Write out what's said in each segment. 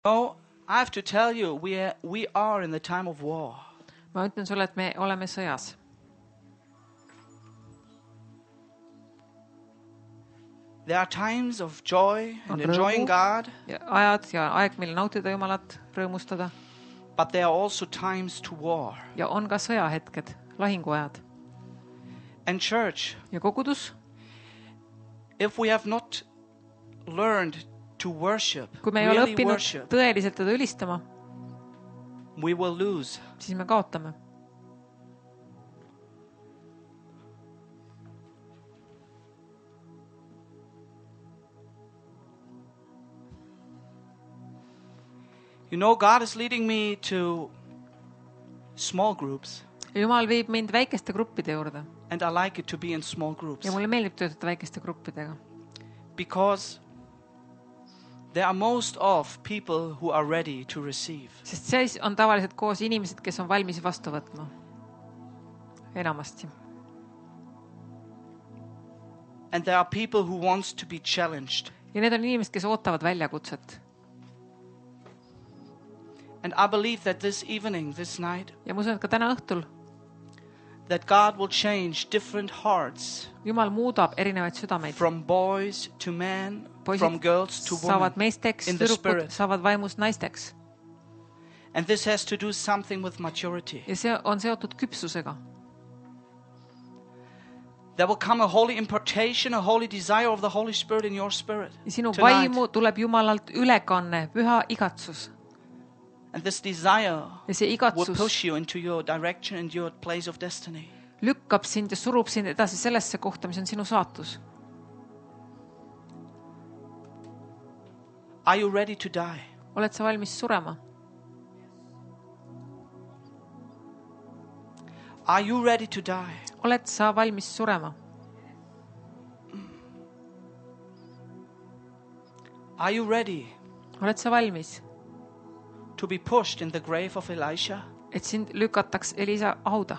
No, I have to tell you, we are in the time of war. Ma ütlen sulle, et me oleme sõjas. There are times of joy and enjoying God. Ajad ja aeg, mil nautida Jumalat, rõõmustada. But there are also times to war. Ja on ka sõjahetked, lahinguajad. And church, ja kogudus, if we have not learned to worship, kui me ei ole really õppinud worship, tõeliselt teda ülistama, we will lose. siis me kaotame. You know, God is leading me to small groups. Jumal viib mind väikeste gruppide juurde. And I like it to be in small groups. Ja mulle meeldib töötada väikeste gruppidega. Because there are most of people who are ready to receive. Sest siis on tavaliselt koos inimesed, kes on valmis vastu võtma. Enamasti. And there are people who wants to be challenged. Ja need on inimesed, kes ootavad väljakutset. And I believe that this evening, this night, ja ma usun, et ka täna õhtul, that God will change different hearts. Jumal muudab erinevaid südameid. From boys to men, from girls to women. Saavad meesteks, tüdrukud saavad vaimust naisteks. And this has to do something with maturity. Ja see on seotud küpsusega. There will come a holy impartation, a holy desire of the Holy Spirit in your spirit. Ja sinu vaimu tuleb Jumalalt ülekanne, püha igatsus. And this desire will push you into your direction and your place of destiny. Lükkab sind ja surub sind edasi sellesse kohta, mis on sinu saatus. Are you ready to die? Oled sa valmis surema? Are you ready to die? Oled sa valmis surema? Are you ready? Oled sa valmis? To be pushed in the grave of Elisha? Et sind lükataks Elisa hauda.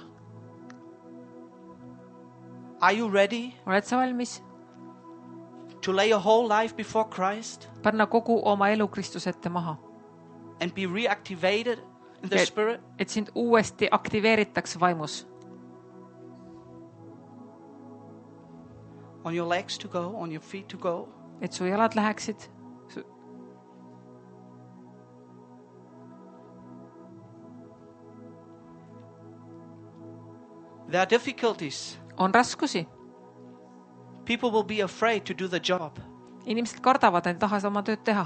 Are you ready? Oled sa valmis? To lay a whole life before Christ? Panna kogu oma elu Kristuse ette maha. And be reactivated in the spirit? Et sind uuesti aktiveeritaks vaimus. On your legs to go, on your feet to go? Et su jalad läheksid. There are difficulties. On raskusi. People will be afraid to do the job. Inimesed kardavad, et taha oma tööd teha.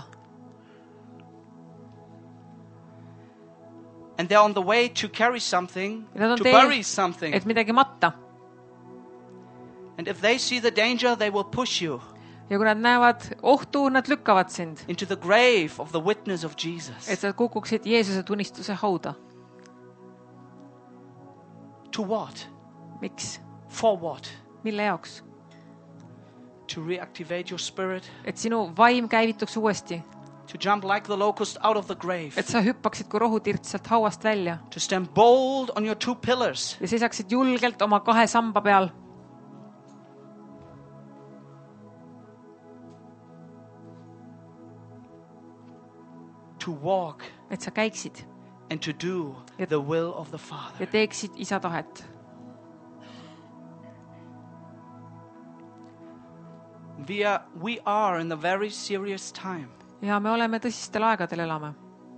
And they're on the way to carry something, to bury something. Et midagi matta. And if they see the danger, they will push you. Ja kui nad näevad ohtu, nad lükkavad sind. Into the grave of the witness of Jesus. Et sa kukuksid Jeesuse tunnistuse hauda. To what? Miks? For what? Mille jaoks? To reactivate your spirit. Et sinu vaim käivituks uuesti. To jump like the locust out of the grave. Et sa hüppaksid kui rohutirts sealt hauast välja. To stand bold on your two pillars. Ja seisaksid julgelt oma kahe samba peal. To walk. Et sa käiksid. And to do the will of the Father. Ja teeksid isa tahet. We are in a very serious time. Ja me oleme tõsistel aegadel elame.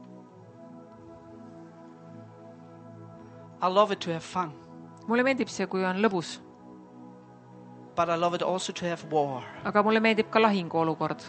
I love it to have fun. Mulle meeldib see, kui on lõbus. But I love it also to have war. Aga mulle meeldib ka lahingu olukord.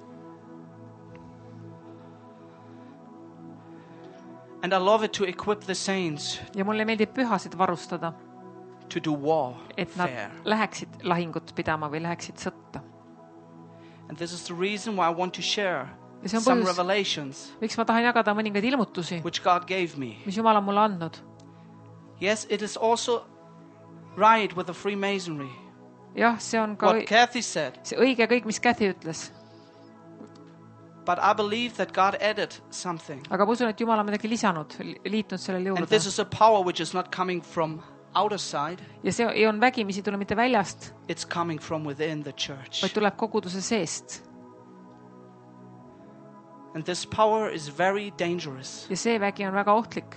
And I love it to equip the saints. Ja mulle meeldib pühasid varustada. To do war. Et nad läheksid lahingut pidama või läheksid sõtta. And this is the reason why I want to share some revelations. Miks ma tahan jagada mõningaid ilmutusi, which God gave me. Mis Jumal on mulle andnud. Yes, it is also right with the Freemasonry. Jah, see on ka what Kathy said. See õige kõik, mis Kathy ütles. But I believe that God added something. Aga ma usun, et Jumal on midagi lisanud, liitnud sellele juurde. And this is a power which is not coming from outer side. Ja see ei on vägi, mis ei tule mitte väljast. It's coming from within the church. Vaid tuleb koguduse seest. And this power is very dangerous. ja see vägi on väga ohtlik.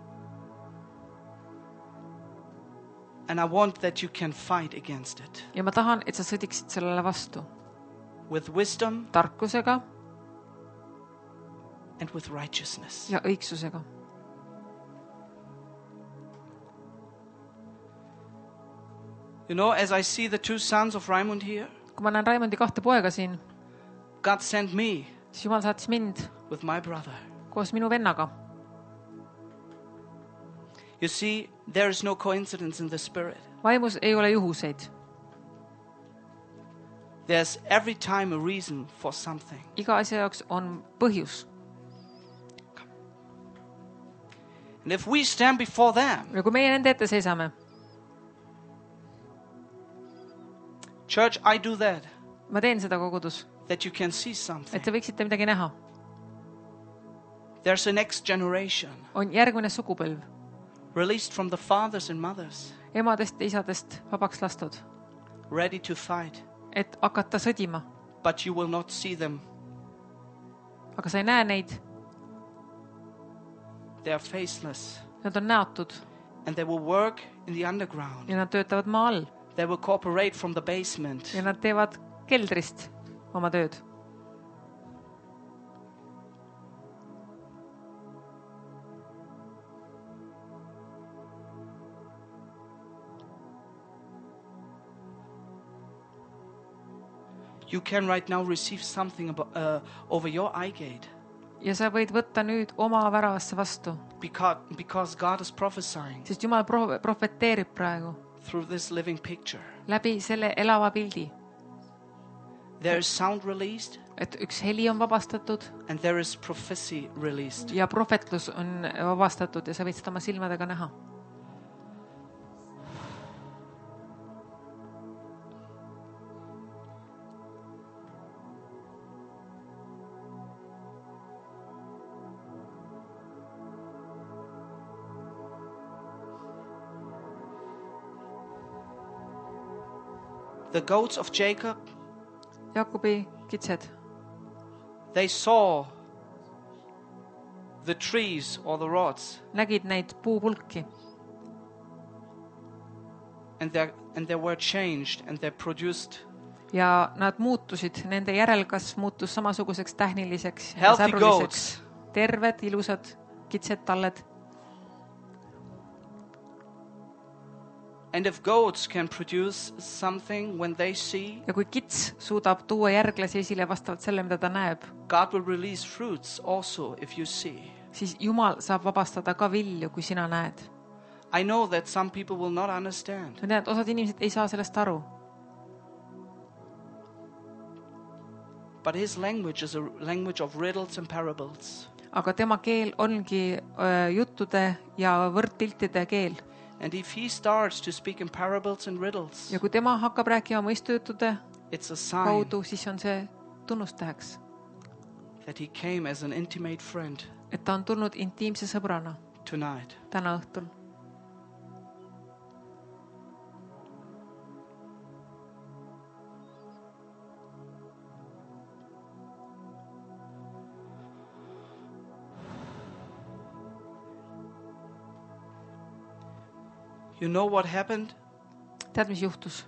And I want that you can fight against it. Ja ma tahan, et sa sõdiksid sellele vastu. With wisdom tarkusega and with righteousness. ja õigsusega. You know, as I see the two sons of Raimund here, kui ma näen Raimundi 2 poega siin, God sent me siis Jumal saatis mind with my brother. koos minu vennaga. You see, there is no coincidence in the spirit. Vaimus ei ole juhuseid. There's every time a reason for something. Iga asja jaoks on põhjus. And if we stand before them, ja kui meie nende ette seisame, church, I do that, ma teen seda kogudus, that you can see something. et te võiksite midagi näha. There's a next generation On järgmine sugupõlv, released from the fathers and mothers, emadest ja isadest vabaks lastud, ready to fight, et hakata sõdima. but you will not see them. Aga sa ei näe neid, They are faceless, nad on näotud and they will work in the underground. ja nad töötavad maa all They will cooperate from the basement. ja nad teevad keldrist oma tööd. You can right now receive something over your eye gate Ja sa võid võtta nüüd oma väravasse vastu, because God is prophesying sest Jumal profeteerib praegu through this living picture. läbi selle elava pildi, There is sound released et üks heli on vabastatud and there is prophecy released. ja prohvetlus on vabastatud ja sa võid seda oma silmadega näha. The goats of Jacob, Jaakobi kitsed, they saw the trees or the rods nägid neid puupulki and they were changed and they produced ja nad muutusid, nende järelkasv muutus samasuguseks tähniliseks ja healthy säbruliseks. goats. Terved, ilusad, kitsed talled. And if goats can produce something when they see, Ja kui kits suudab tuua järglasi esile vastavalt selle, mida ta näeb, God will release fruits also if you see. siis Jumal saab vabastada ka vilju, kui sina näed. I know that some people will not understand, Ma tean, et osad inimesed ei saa sellest aru, but his language is a language of riddles and parables. aga tema keel ongi juttude ja võrdpiltide keel. And if he starts to speak in parables and riddles, Ja kui tema hakkab rääkima mõistujuttude it's a sign kaudu, siis on see tunnustäheks, that he came as an intimate friend et ta on tulnud intiimse sõbrana tonight. täna õhtul. You know what happened? Tead, mis juhtus?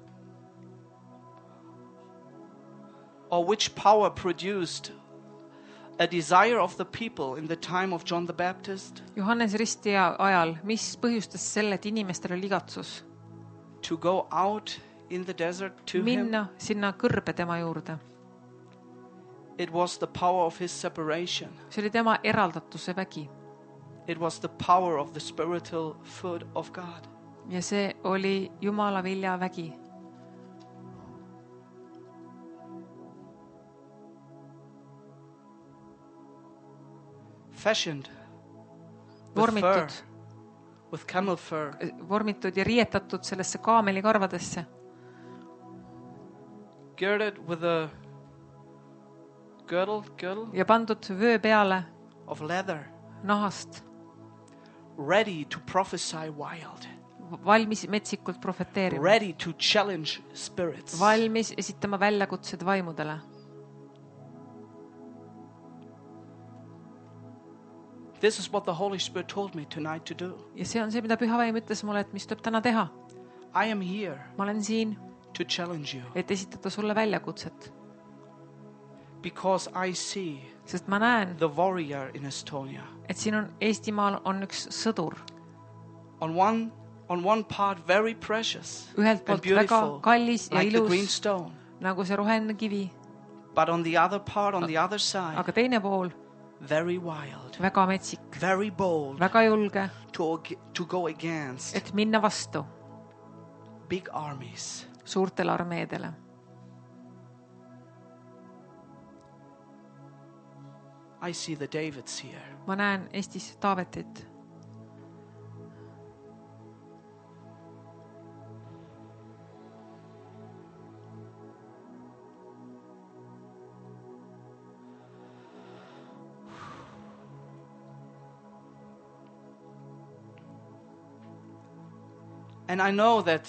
Or which power produced a desire of the people in the time of John the Baptist Johannes Ristija ajal, mis põhjustas selle, et inimestel oli igatsus to go out in the desert to him? minna sinna kõrbe tema juurde? It was the power of his separation. See oli tema eraldatuse vägi It was the power of the spiritual food of God. ja see oli Jumala vilja vägi. Fashioned with Vormitud. fur, with camel fur, Vormitud ja riietatud sellesse kaamelikarvadesse girded with a girdle ja pandud vöö peale of leather, nahast, ready to prophesy wild, valmis metsikult profeteerima, ready to challenge spirits. valmis esitama väljakutsed vaimudele. This is what the Holy Spirit told me tonight to do. Ja see on see, mida Püha Vaim ütles mulle, et mis tuleb täna teha. I am here Ma olen siin, to challenge you et esitada sulle väljakutset. because I see Sest ma näen, the warrior in Estonia. et siin on Eestimaal on üks sõdur. On one part very precious Ühelt and poolt väga beautiful, kallis ja like the green ilus, stone. nagu see roheline kivi. But on the other part, on the other side, Aga teine pool, very wild, väga metsik, very bold väga julge, to go against et minna vastu big armies. suurtele armeedele. I see the Davids here. Ma näen Eestis Taavetit. And I know that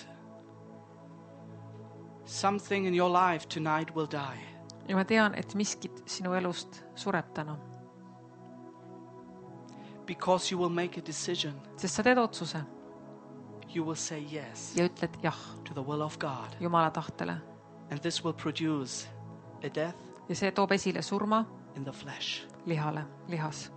something in your life tonight will die. Ja ma tean, et miskit sinu elust sureb täna. Because you will make a decision. Sest sa teed otsuse You will say yes ja ütled jah to the will of God. Jumala tahtele. And this will produce a death Ja see toob esile surma in the flesh. lihas.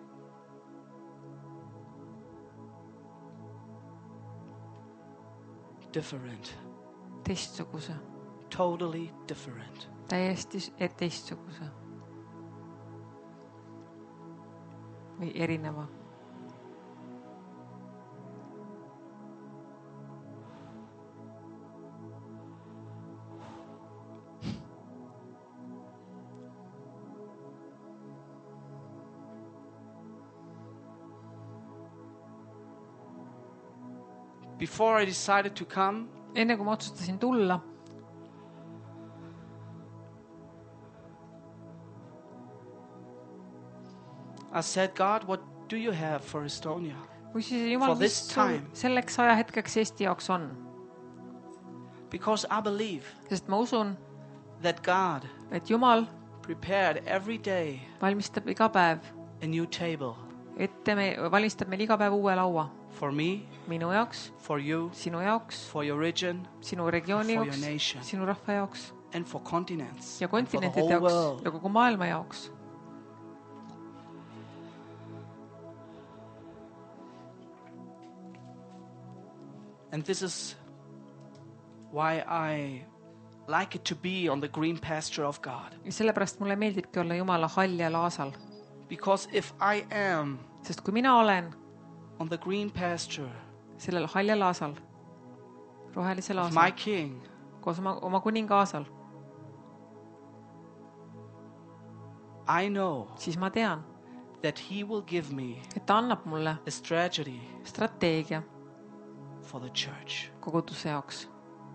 Different. Teistsuguse. Totally different. Täiesti teistsuguse. Või erineva. Before I decided to come, Enne kui ma otsustasin tulla, I said, God, what do you have for Estonia? küsisin Jumal, For mis this sul time. selleks ajahetkeks Eesti jaoks on. Because I believe Sest ma usun, that God et Jumal prepared every day valmistab iga päev a new table valmistab meil iga päev uue laua. for me, Minu jaoks, for you, sinu jaoks, for your region, sinu regiooni for jaoks, your nation, sinu rahva jaoks and for continents, ja and for the kontinentide whole jaoks world. ja kogu maailma jaoks. And this is why I like it to be on the green pasture of God. Ja sellepärast mulle meeldibki olla Jumala haljal aasal. Because if I am Sest kui mina olen on the green pasture sellel haljal aasal, rohelisel of my aasal, King, koos oma kuninga aasal, I know siis ma tean, that He will give me et ta annab mulle a strategy strateegia for the church. koguduse jaoks.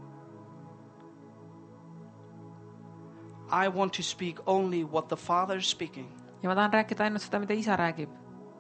I want to speak only what the Father is speaking. Ja ma tahan rääkida ainult seda, mida isa räägib.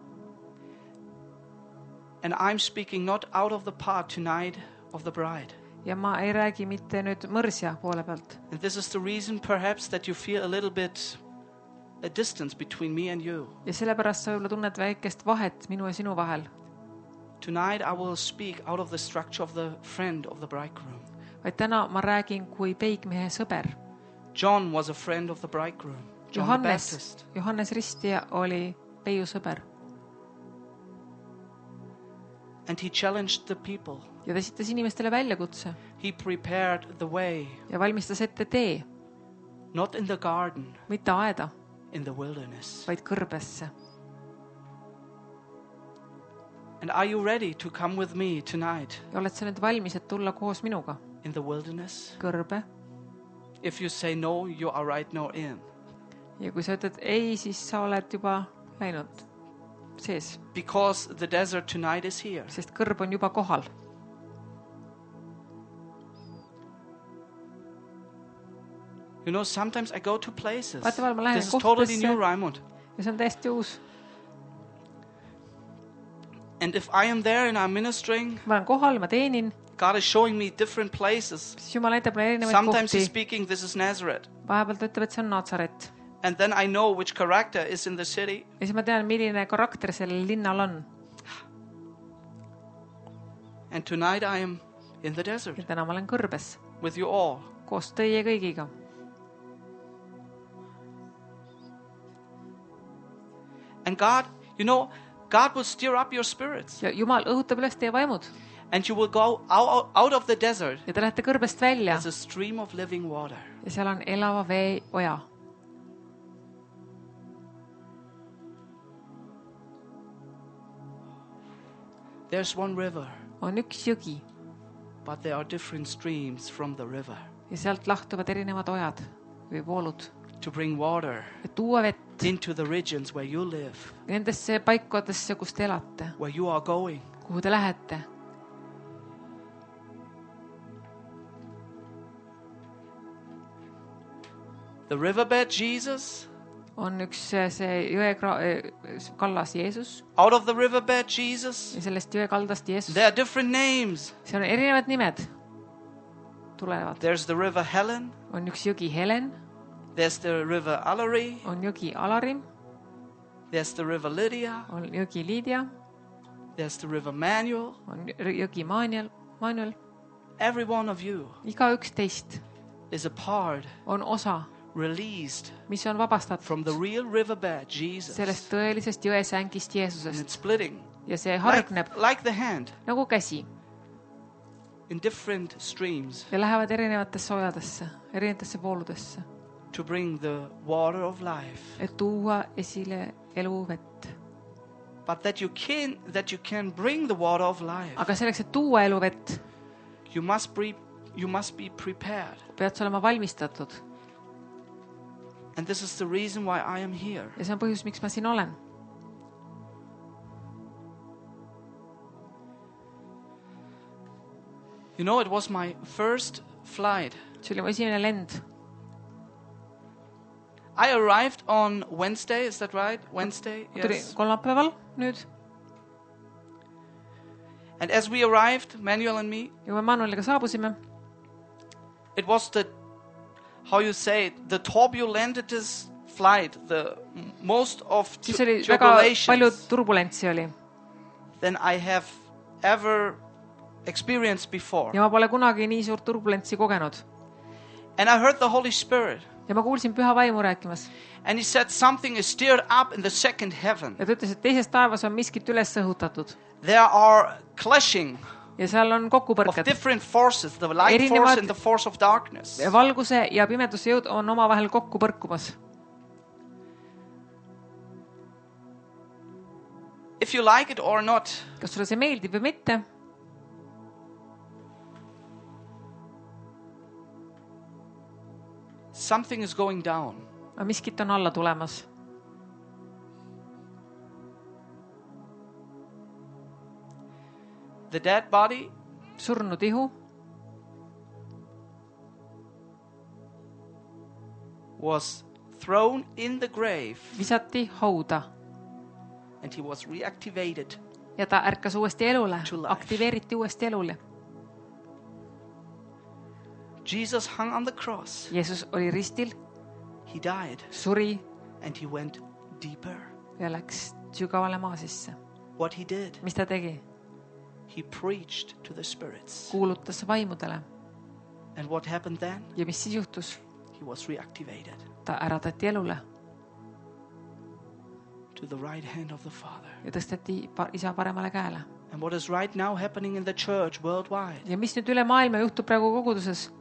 And I'm speaking not out of the part tonight of the bride. Ja ma ei räägi mitte nüüd mõrsja poole pealt. And this is the reason perhaps that you feel a little bit a distance between me and you. Ja sellepärast sa võib-olla tunned väikest vahet minu ja sinu vahel. Tonight I will speak out of the structure of the friend of the bridegroom. Vaid täna ma räägin kui peigmehe sõber. John was a friend of the bridegroom. John the Baptist. Johannes Ristija oli peiu sõber. And he challenged the people. Ja ta esitas inimestele väljakutse. He prepared the way, Ja valmistas ette tee, not in the garden, mitte aeda, in the wilderness. vaid kõrbesse. And are you ready to come with me tonight Ja oled sa nüüd valmis, et tulla koos minuga in the wilderness? kõrbe? If you say no, you are right now in. Ja kui sa ütled ei, siis sa oled juba läinud sees, Because the desert tonight is here. sest kõrb on juba kohal. You know, sometimes I go to places. Vaata, ma lähen This is totally kohtadesse. new, Raimond. Ja see on täiesti uus. And if I am there and I'm ministering, Ma olen kohal, ma teenin, God is showing me different places. siis Jumal näitab mulle erinevaid Sometimes He's kohti. speaking, this is Nazareth. Vahepeal ta ütleb, et see on Naatsaret. And then I know which character is in the city. Ja siis ma tean, milline karakter sellel linnal on. And tonight I am in the desert Ja täna ma olen kõrbes with you all. koos teie kõigiga. And God, you know, God will stir up your spirits. Ja Jumal õhutab üles teie vaimud. And you will go out of the desert Ja te lähete kõrbest välja as a stream of living water. ja seal on elava vee oja. There's one river, On üks jõgi but there are different streams from the river ja sealt lahtuvad erinevad ojad või voolud. to bring water Ja tuua vett into the regions where you live, nendesse paikadesse, kus te elate, where you are going. kuhu te lähete. The riverbed Jesus, On üks see kallas Jeesus out of the riverbed Jesus, ja sellest jõekaldast Jeesus. there are different names. Seal on erinevad nimed tulevad. There's the river Helen, On üks jõgi Helen, there's the river Alari, on jõgi Alarim, there's the river Lydia, on jõgi Liidia, there's the river Manuel. on jõgi Manuel. Every one of you Igaüks teist is a part on osa, released mis on vabastatud from the real riverbed Jesus, sellest tõelisest jõesängist and Jeesusest it's splitting ja see hargneb like the hand nagu käsi in different streams ja lähevad erinevatesse ojadesse, erinevatesse vooludesse, to bring the water of life. et tuua esile eluvett. But that you can bring the water of life, Aga selleks, et tuua eluvett, you must be prepared. pead sa olema valmistatud. And this is the reason why I am here. Ja see on põhjus, miks ma siin olen. You know, it was my first flight. See oli mu esimene lend. I arrived on Wednesday, is that right? Wednesday, Tuli yes. kolmapäeval nüüd. And as we arrived, Manuel and me, Ja kui Manueliga saabusime, it was how you say it, the turbulentest flight, the most of siis oli väga palju turbulations turbulentsi oli. than I have ever experienced before. Ja ma pole kunagi nii suurt turbulentsi kogenud. And I heard the Holy Spirit. Ja ma kuulsin püha vaimu rääkimas. And he said something is stirred up in the second heaven. Ja ta ütles, et teises taevas on miskit üles õhutatud. There are clashing Ja seal on of kokkupõrked. different forces, the light force and the force of darkness. Valguse ja pimeduse jõud on omavahel kokku põrkumas. If you like it or not, Kas sulle see meeldib või mitte? something is going down. Aga miskit on alla tulemas. The dead body Surnud ihu was thrown in the grave visati hauda and he was reactivated. ja ta ärkas uuesti elule, To life. aktiveeriti uuesti elule. Jesus hung on the cross. Jeesus oli ristil, He died suri and he went deeper. ja läks sügavale maa sisse. What he did, Mis ta tegi? he preached to the spirits. Kuulutas vaimudele. And what happened then? Ja mis siis juhtus? He was reactivated Ta äratati elule to the right hand of the Father. ja tõsteti isa paremale käele. And what is right now happening in the church worldwide? Ja mis nüüd üle maailma juhtub praegu koguduses?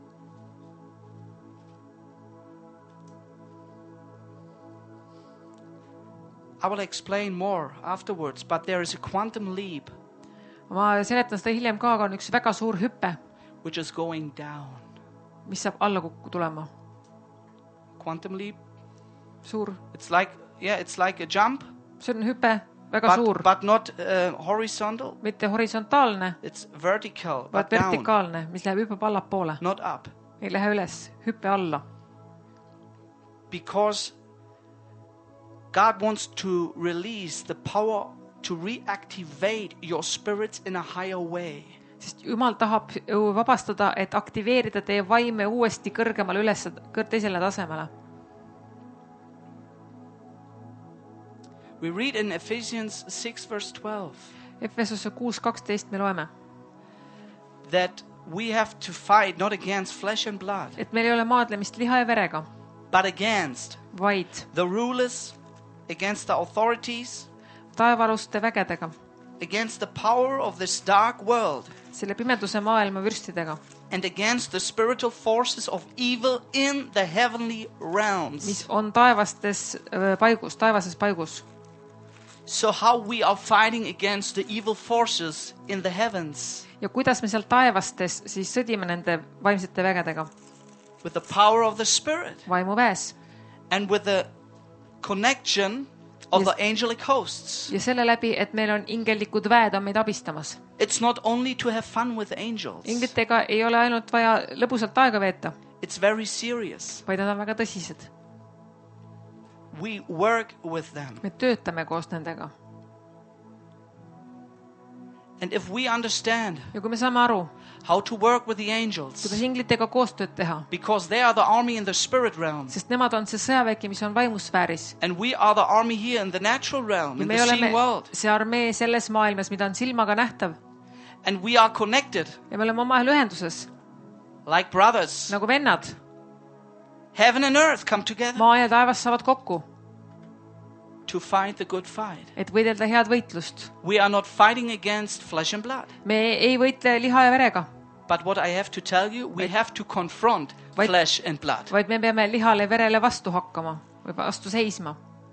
I will explain more afterwards, but there is a quantum leap Ma seletan seda hiljem ka, aga on üks väga suur hüpe, which is going down. mis saab alla kukku tulema. Quantum leap, Suur. it's like a jump, See on hüpe, väga suur. but not horizontal. Mitte horisontaalne, It's vertical, vaid but down, vertikaalne, mis läheb hüppab allapoole. not up. Ei lähe üles, hüppe alla. Because God wants to release the power to reactivate your spirits in a higher way. Sest Jumal tahab vabastada, et aktiveerida teie vaime uuesti kõrgemale üles, teisele tasemele. We read in Ephesians 6 verse 12 Efesose 6:12 me loeme, that we have to fight not against flesh and blood, et meil ei ole maadlemist liha ja verega, but against vaid the rulers, against the authorities, taevaluste vägedega, against the power of this dark world, selle pimeduse maailma vürstidega, and against the spiritual forces of evil in the heavenly realms. mis on taevases paigus. So how we are fighting against the evil forces in the heavens? Ja kuidas me seal taevastes siis sõdime nende vaimsete vägedega? With the power of the Spirit Vaimu väes. and with the connection of the angelic hosts. Ja selle läbi, et meil on ingellikud väed on meid abistamas. It's not only to have fun with angels. Inglitega ei ole ainult vaja lõbusalt aega veeta, It's very serious. vaid nad on väga tõsised. We work with them. Me töötame koos nendega. And if we understand Ja kui me saame aru, how to work with the angels, kuidas inglitega koostööd teha, because they are the army in the spirit realm, sest nemad on see sõjavägi, mis on vaimusfääris. and we are the army here in the natural realm, Ja in me the seen oleme world, see armee selles maailmas, mida on silmaga nähtav. and we are connected Ja me oleme omavahel ühenduses, like brothers. nagu vennad. Heaven and earth come together Maa ja taevas saavad kokku, to fight the good fight. et võidelda head võitlust. We are not fighting against flesh and blood. Me ei võitle liha ja verega, But what I have to tell you, we have to confront Vaid- flesh and blood. vaid me peame lihale ja verele vastu hakkama või vastu seisma.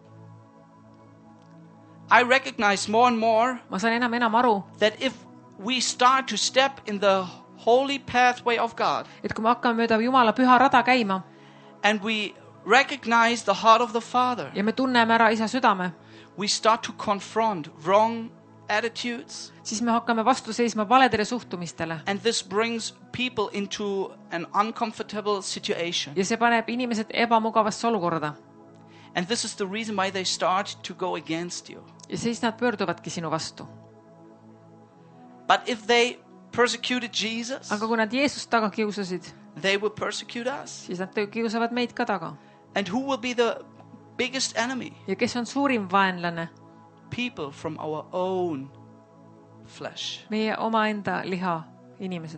I recognize more and more Ma saan enam aru, that if we start to step in the holy pathway of God, et kui me hakkame mööda Jumala püha rada käima and we recognize the heart of the Father, ja me tunneme ära Isa südame, we start to confront wrong attitudes, siis me hakkame vastu seisma valedele suhtumistele. and this brings people into an uncomfortable situation. Ja see paneb inimesed ebamugavasse olukorda. And this is the reason why they start to go against you. Ja siis nad pöörduvadki sinu vastu. But if they persecuted Jesus, Aga kui nad Jeesust taga kiusasid, they will persecute us. siis nad kiusavad meid ka taga. And who will be the biggest enemy? Ja kes on suurim vaenlane? People from our own flesh. Meie omaenda liha inimesed,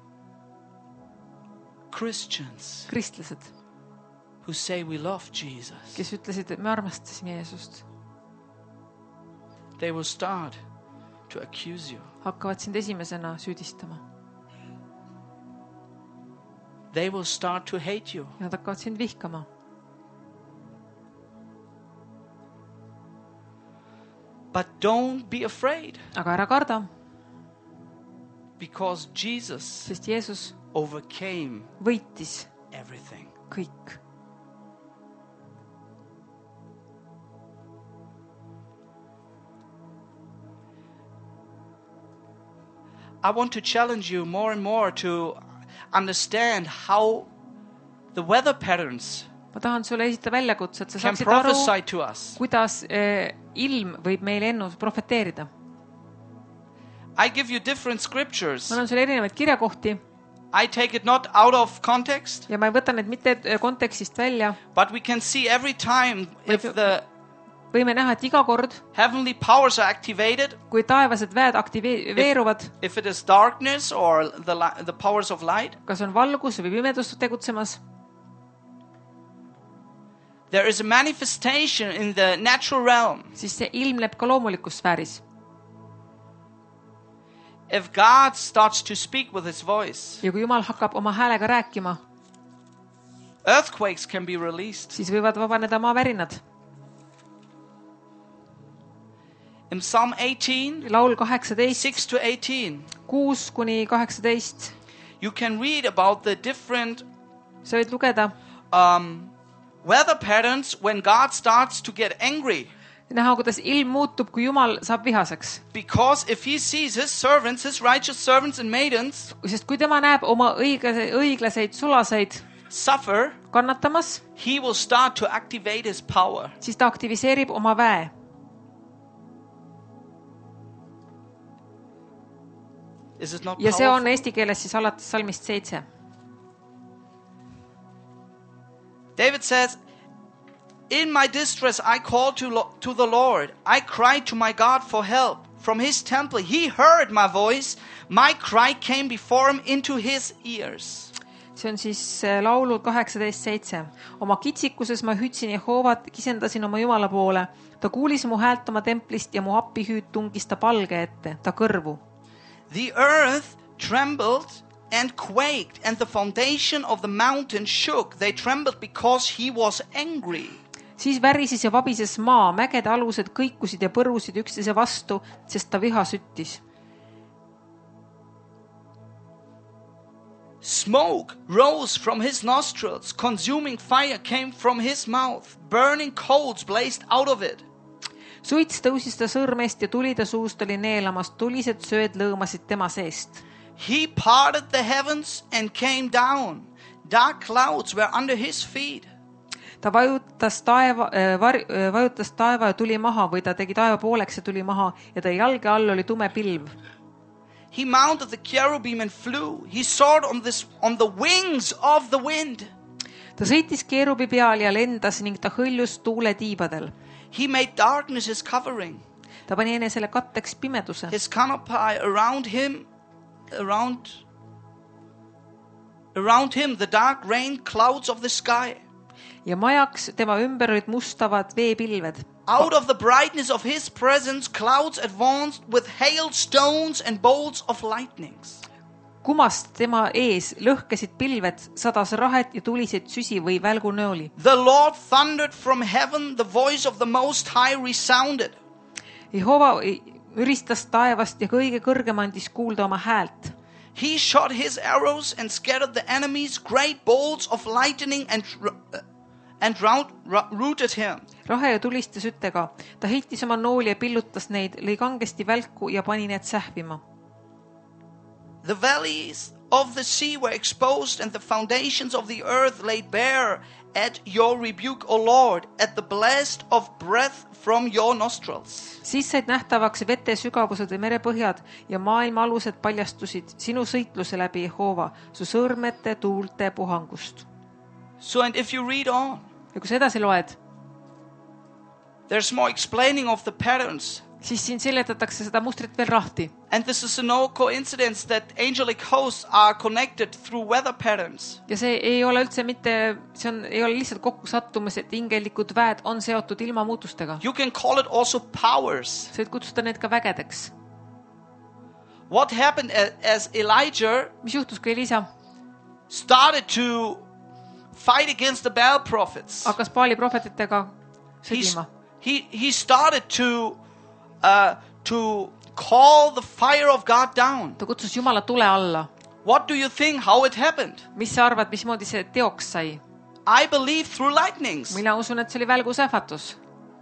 Christians kristlased, who say we love Jesus. kes ütlesid, et me armastasime Jeesust, They will start to accuse you. hakkavad sind esimesena süüdistama. They will start to hate you. Ja nad hakkavad sind vihkama. But don't be afraid, Aga ära karda, because Jesus sest Jeesus overcame võitis everything. kõik. I want to challenge you more and more to understand how the weather patterns Ma tahan sulle esitada väljakutse, et sa can saaksid aru, prophesy to us. kuidas ilm võib meile profeteerida. I give you different scriptures. Ma annan sulle erinevaid kirjakohti I take it not out of context, ja ma ei võta need mitte kontekstist välja. but we can see every time if the Võime näha, et iga kord, heavenly powers are activated, kui taevased väed aktiveeruvad, if it is darkness or the powers of light, kas on valgus või pimedus tegutsemas, there is a manifestation in the natural realm. siis see ilmneb ka loomulikus sfääris. If God starts to speak with his voice, Ja kui Jumal hakkab oma häälega rääkima, earthquakes can be released. siis võivad vabaneda maavärinad. In Psalm 18, Laul 18, 6 to 18, 6-18, you can read about the different sa võid lugeda, weather patterns when God starts to get angry. näha, kuidas ilm muutub, kui Jumal saab vihaseks. Because if he sees his servants, his righteous servants and maidens Sest kui tema näeb oma õiglaseid sulaseid suffer, kannatamas, he will start to activate his power. siis ta aktiviseerib oma väe. Is it not Ja see on powerful? eesti keeles siis alates salmist 7. David says, In my distress I called to the Lord. I cried to my God for help. From his temple he heard my voice. My cry came before him into his ears. See on siis laulul 18:7. Oma kitsikuses ma hüüdsin Jehoovat, kisendasin oma Jumala poole. Ta kuulis mu häält oma templist ja mu appihüüd tungis ta palge ette, ta kõrvu. The earth trembled and quaked, and the foundation of the mountain shook. They trembled because he was angry. Siis värises ja vabises maa, mägede alused kõikusid ja põrusid üksteise vastu, sest ta viha süttis. Smoke rose from his nostrils, consuming fire came from his mouth, burning coals blazed out of it. Suits tõusis ta sõrmest ja tuli ta suust oli neelamas, tulised sööd lõõmasid tema seest. He parted the heavens and came down. Dark clouds were under his feet. Ta vajutas taeva ja tuli maha või ta tegi taeva pooleks ja tuli maha ja ta jalge all oli tume pilv. He mounted the cherubim and flew. He soared on the wings of the wind. Ta sõitis keerubi peal ja lendas ning ta hõljus tuule tiibadel. He made darkness his covering. Ta pani enesele katteks pimeduse. His canopy around him the dark rain clouds of the sky. Ja majaks tema ümber olid mustavad veepilved. Out of the brightness of his presence clouds advanced with hailstones and bolts of lightnings. Kumast tema ees lõhkesid pilved, sadas rahet ja tuliseid süsi või välgunööli. The Lord thundered from heaven, the voice of the Most High resounded. Jehova üristas taevast ja kõige kõrgem andis kuulda oma häält. He shot his arrows and scattered the enemies, great bolts of lightning and rooted him. Rahe ja tuliste süttega. Ta heitis oma nooli ja pillutas neid, lõi kangesti välku ja pani need sähvima. The valleys of the sea were exposed and the foundations of the earth laid bare at your rebuke, O Lord, at the blast of breath from your nostrils. Siis said nähtavaks vete sügavused ja merepõhjad ja maailma alused paljastusid sinu sõitluse läbi Jehova, su sõrmete tuulte puhangust. So, and if you read on, ja kui sa edasi loed, there's more explaining of the patterns. Siis siin seletatakse seda mustrit veel rahti. And this is no coincidence that angelic hosts are connected through weather patterns. Ja see ei ole üldse mitte, ei ole lihtsalt kokku sattumus, et ingelikud väed on seotud ilmamuutustega. You can call it also powers. Sa võid kutsuda need ka vägedeks. What happened as Elijah Mis juhtus, kui Elisa started to fight against the Baal prophets? Hakkas Baali prohvetitega sõdima. He started to call the fire of God down. Ta kutsus Jumala tule alla. What do you think how it happened? Mis sa arvad, mismoodi see teoks sai? I believe through lightnings. Mina usun, et see oli välgusähvatus.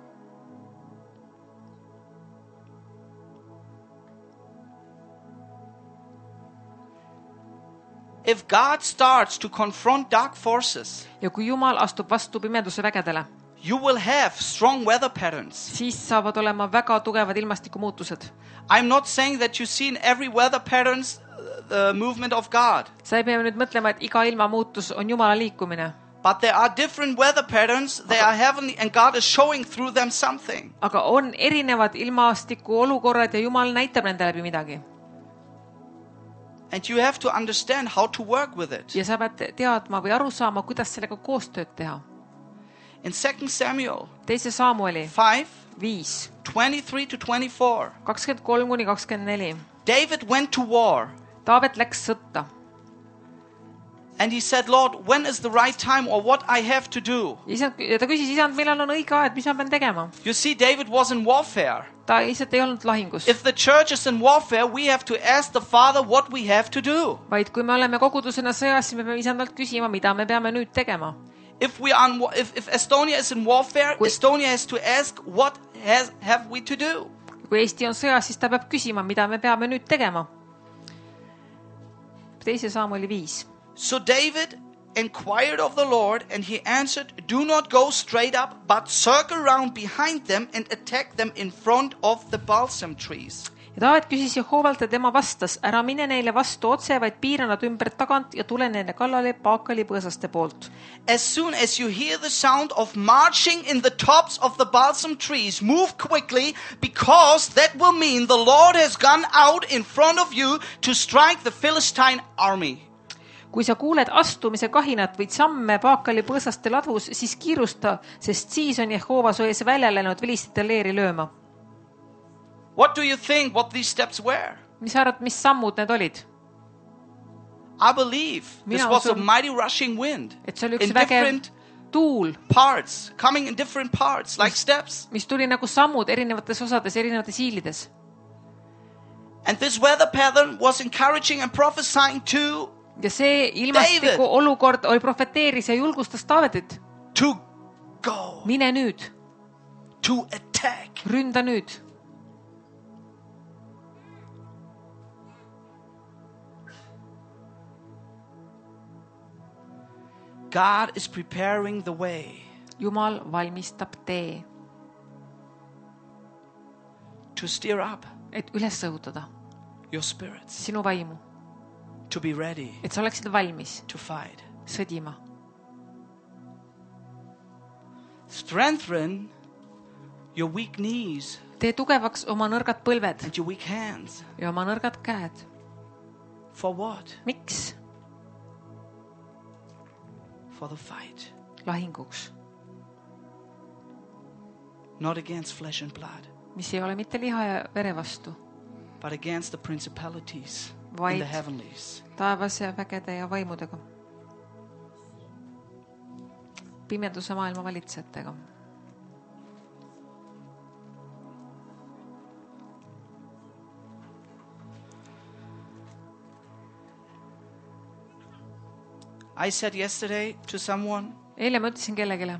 If God starts to confront dark forces, ja kui Jumal astub vastu pimeduse vägedele, you will have strong weather patterns. Siis saavad olema väga tugevad ilmastikumuutused. I'm not saying that you see in every weather patterns the movement of God. Sa ei pea nüüd mõtlema, et iga ilmamuutus on Jumala liikumine. But there are different weather patterns. They are heavenly and God is showing through them something. Aga on erinevad ilmastiku olukorrad ja Jumal näitab nende läbi midagi. And you have to understand how to work with it. Ja sa pead teadma või aru saama, kuidas sellega koostööd teha. In 2 Samuel 2 Samueli 5, 23 to 24, 23-24. David went to war. Taavet läks sõtta. And he said, Lord, when is the right time or what I have to do? Ta küsis, isand, millal on õige aeg, mis ma pean tegema? You see, David was in warfare. Ta lihtsalt ei olnud lahingus. If the church is in warfare, we have to ask the Father what we have to do. Vaid kui me oleme kogudusena sõjas, siis me peame isandalt küsima, mida me peame nüüd tegema. If Estonia is in warfare, Estonia has to ask what have we to do. Kui Eesti on sõjas, siis ta peab küsima, mida me peame nüüd tegema. 2 Samueli 5. So David inquired of the Lord, and he answered, do not go straight up, but circle round behind them and attack them in front of the balsam trees. Ja Taavet küsis Jehovalt ja tema vastas, ära mine neile vastu otse, vaid piira nad ümber tagant ja tule neile kallale Baakali põõsaste poolt. As soon as you hear the sound of marching in the tops of the balsam trees, move quickly, because that will mean the Lord has gone out in front of you to strike the Philistine army. Kui sa kuuled astumise kahinat või samme Baakali põõsaste ladvus, siis kiirusta, sest siis on Jehova su ees välja läinud vilistite leeri lööma. What do you think what these steps were? Mis arvad, mis sammud need olid? I believe this Mina was a usun, mighty rushing wind Et see oli üks in vägev different tuul, parts, coming in different parts, like steps. mis tuli nagu sammud erinevates osades, erinevates hiilides. And this weather pattern was encouraging and prophesying to Ja see ilmastiku olukord oli profeteeris ja julgustas Taavetit. to go, Mine nüüd, to attack. ründa nüüd. God is preparing the way Jumal valmistab tee, to steer up et üles õhutada your spirits, sinu vaimu, to be ready et sa oleksid valmis to fight. sõdima. Strengthen your weak knees Tee tugevaks oma nõrgad põlved and your weak hands. ja oma nõrgad käed. For what? Miks? For the fight. Lahinguks, Not against flesh and blood, mis ei ole mitte liha ja vere vastu, but against the principalities in Vaid the heavenlies. taevas ja vägede ja vaimudega, pimeduse maailma valitsejatega. I said yesterday to someone, Eile ma ütlesin kellegile,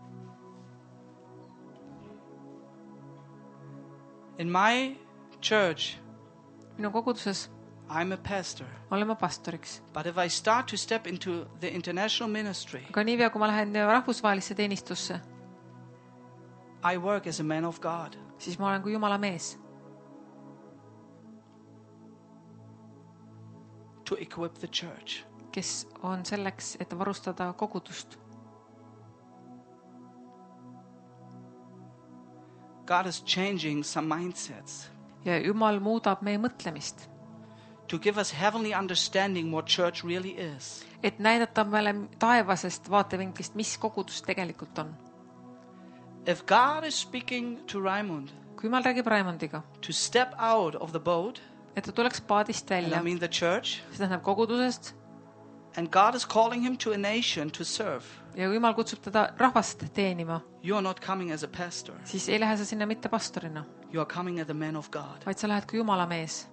in my church, minu koguduses I'm a pastor. olen ma pastoriks, But if I start to step into the international ministry, aga niipea, kui ma lähen rahvusvahelisse teenistusse, I work as a man of God. siis ma olen kui Jumala mees, To equip the church. kes on selleks, et varustada kogudust. God is changing some mindsets Ja Jumal muudab meie mõtlemist, to give us heavenly understanding what church really is. et näidata meile taevasest vaatevinklist, mis kogudus tegelikult on. If God is speaking to Raimund Kui Jumal räägib Raimondiga, to step out of the boat, et ta tuleks paadist and välja, I mean the church, see tähendab kogudusest, and God is calling him to a nation to serve, ja Jumal kutsub teda rahvast teenima, you are not coming as a pastor. siis ei lähe sa sinna mitte pastorina, You are coming as a man of God. vaid sa lähed kui Jumala mees.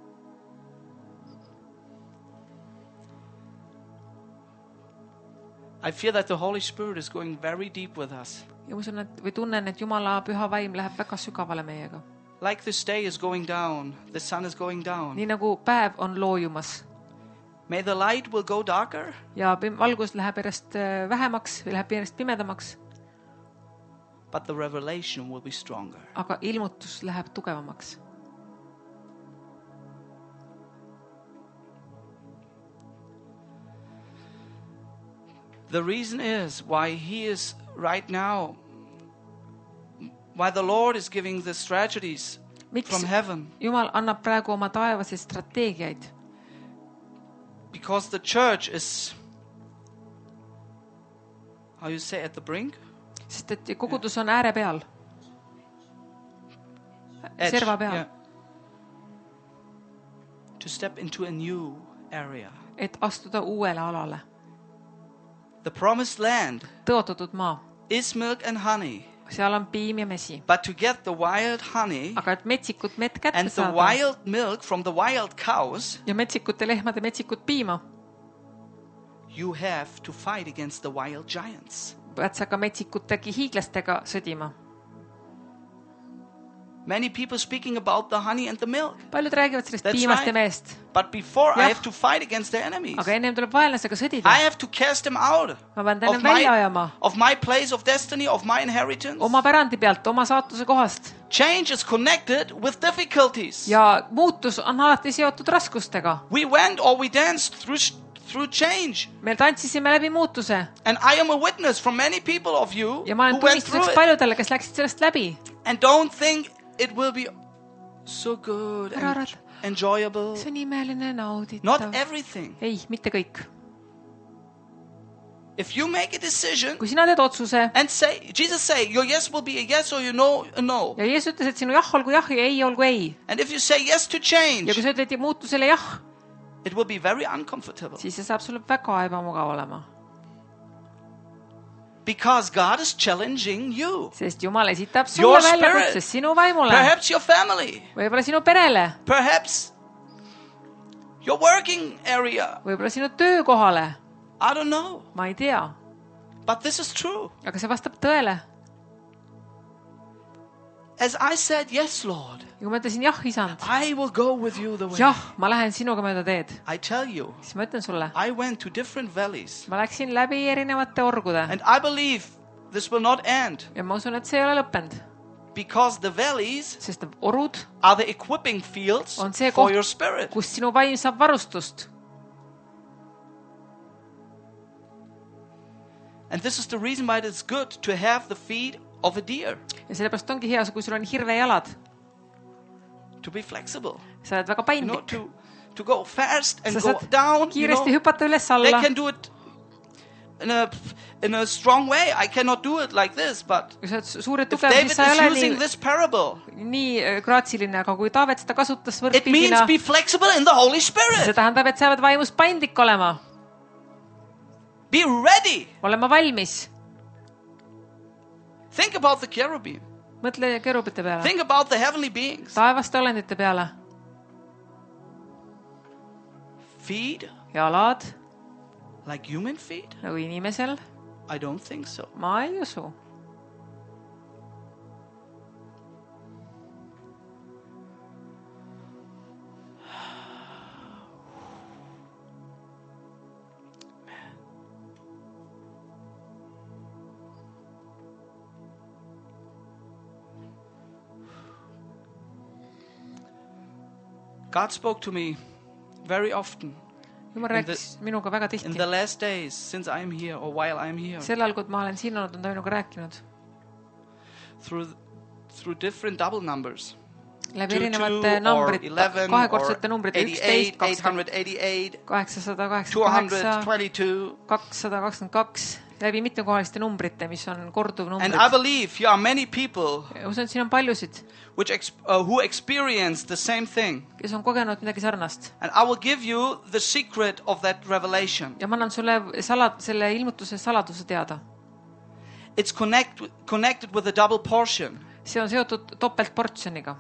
I feel that the Holy Spirit is going very deep with us. Ja ma usun, et või tunnen, et Jumala püha vaim läheb väga sügavale meiega. Like this day is going down, the sun is going down. Nii nagu päev on loojumas May the light will go darker, ja valgus läheb järjest vähemaks või läheb järjest pimedamaks, but the revelation will be stronger. aga ilmutus läheb tugevamaks. The reason is why he is right now, why the Lord is giving the strategies Miks from heaven. Jumal annab praegu oma taevaseid strateegiaid? Because the church is, how you say, at the brink? Sest et kogudus on ääre peal, Edge, serva peal, yeah. To step into a new area. et astuda uuele alale. The promised land Tõotatud maa, is milk and honey. seal on piim ja mesi. But to get the wild honey Aga et metsikut mett kätte and the saada wild milk from the wild cows, ja metsikute lehmade metsikut piima, you have to fight against the wild giants. pead sa ka metsikutegi hiiglastega sõdima. Many people speaking about the honey and the milk. paljud räägivad sellest That's piimast ja right. meest. But before I Jah. have to fight against the enemies. Aga ennem tuleb vaenlasega sõdida. I have to cast them out Ma pean ta ennem välja ajama. of my place of destiny, of my inheritance. Oma pärandi pealt, oma saatuse kohast. Change is connected with difficulties. Ja muutus on alati seotud raskustega. We went or we danced through change. Me tantsisime läbi muutuse. And I am a witness from many people of you Ja ma olen who went through tunnistuseks it. paljudele, kes läksid sellest läbi. And don't think it will be so good Ära and arvata. enjoyable. See on imeline, Not nauditav. everything. Ei, mitte kõik. If you make a decision Kui sina teed otsuse and say, Jesus say, your yes will be a yes or your no a no. ja Jeesus ütles, et sinu jah olgu jah ja ei olgu ei. And if you say yes to Ja change, kui sa ütled muutusele jah, it will be very uncomfortable. siis see saab sulle väga ebamugav olema. Because God is challenging you. Sest Jumal esitab Your sulle spirit. väljakutse sinu vaimule. Perhaps your family. Võib-olla sinu perele. Perhaps your working area. Võib-olla sinu töökohale. I don't know. Ma ei tea. But this is true. Aga see vastab tõele. As I said, yes, Lord, Ja kui ma ütlesin jah, isand, I will go with you the way. jah, ma lähen sinuga mööda teed, I tell you, siis ma ütlen sulle, I went to different valleys. ma läksin läbi erinevate orgude And I believe this will not end. ja ma usun, et see ei ole lõppenud, Because the valleys sest orud are the equipping fields on see for koht, your spirit. kus sinu vaim saab varustust. And this is the reason why it is good to have the feet of a deer. Ja sellepärast ongi hea, kui sul on hirve jalad. To be flexible. Sa oled väga paindlik. To go fast and Sa go saad down. kiiresti hüpata üles They alla. can do it in a strong way. I cannot do it like this, but Kui sa oled suur ja if tugev, David siis sa ei is ole using this parable, nii graatsiline, aga kui Taavet seda kasutas it means võrdpildina, be flexible in the Holy see Spirit. tähendab, et sa pead vaimus paindlik olema. Be ready. Olema valmis. Think about the cherubim. Mõtle kerubite peale. Think about the heavenly beings. Taevaste olendite peale. Feet Jalad, like human feet? nagu inimesel. I don't think so. Ma ei usu. God spoke to me very often Jumal rääkis minuga väga in tihti. the last days since I am here or while I am here Sellal, kui ma olen siin olnud, on ta minuga rääkinud. through different double numbers. Läbi 2, erinevate 2, or numbrite, 11 kahekordsete or numbrite, 88, 11, 20, 888, 888, 222. 222, läbi mitmekohaliste numbrite, mis on korduv And I numbrid. believe you are many people Usun, et siin on paljusid, who experience the same thing. kes on kogenud midagi sarnast. And I will give you the secret of that revelation. Ja ma annan sulle selle ilmutuse saladuse teada. It's connected with a double portion. See on seotud topeltportsjoniga.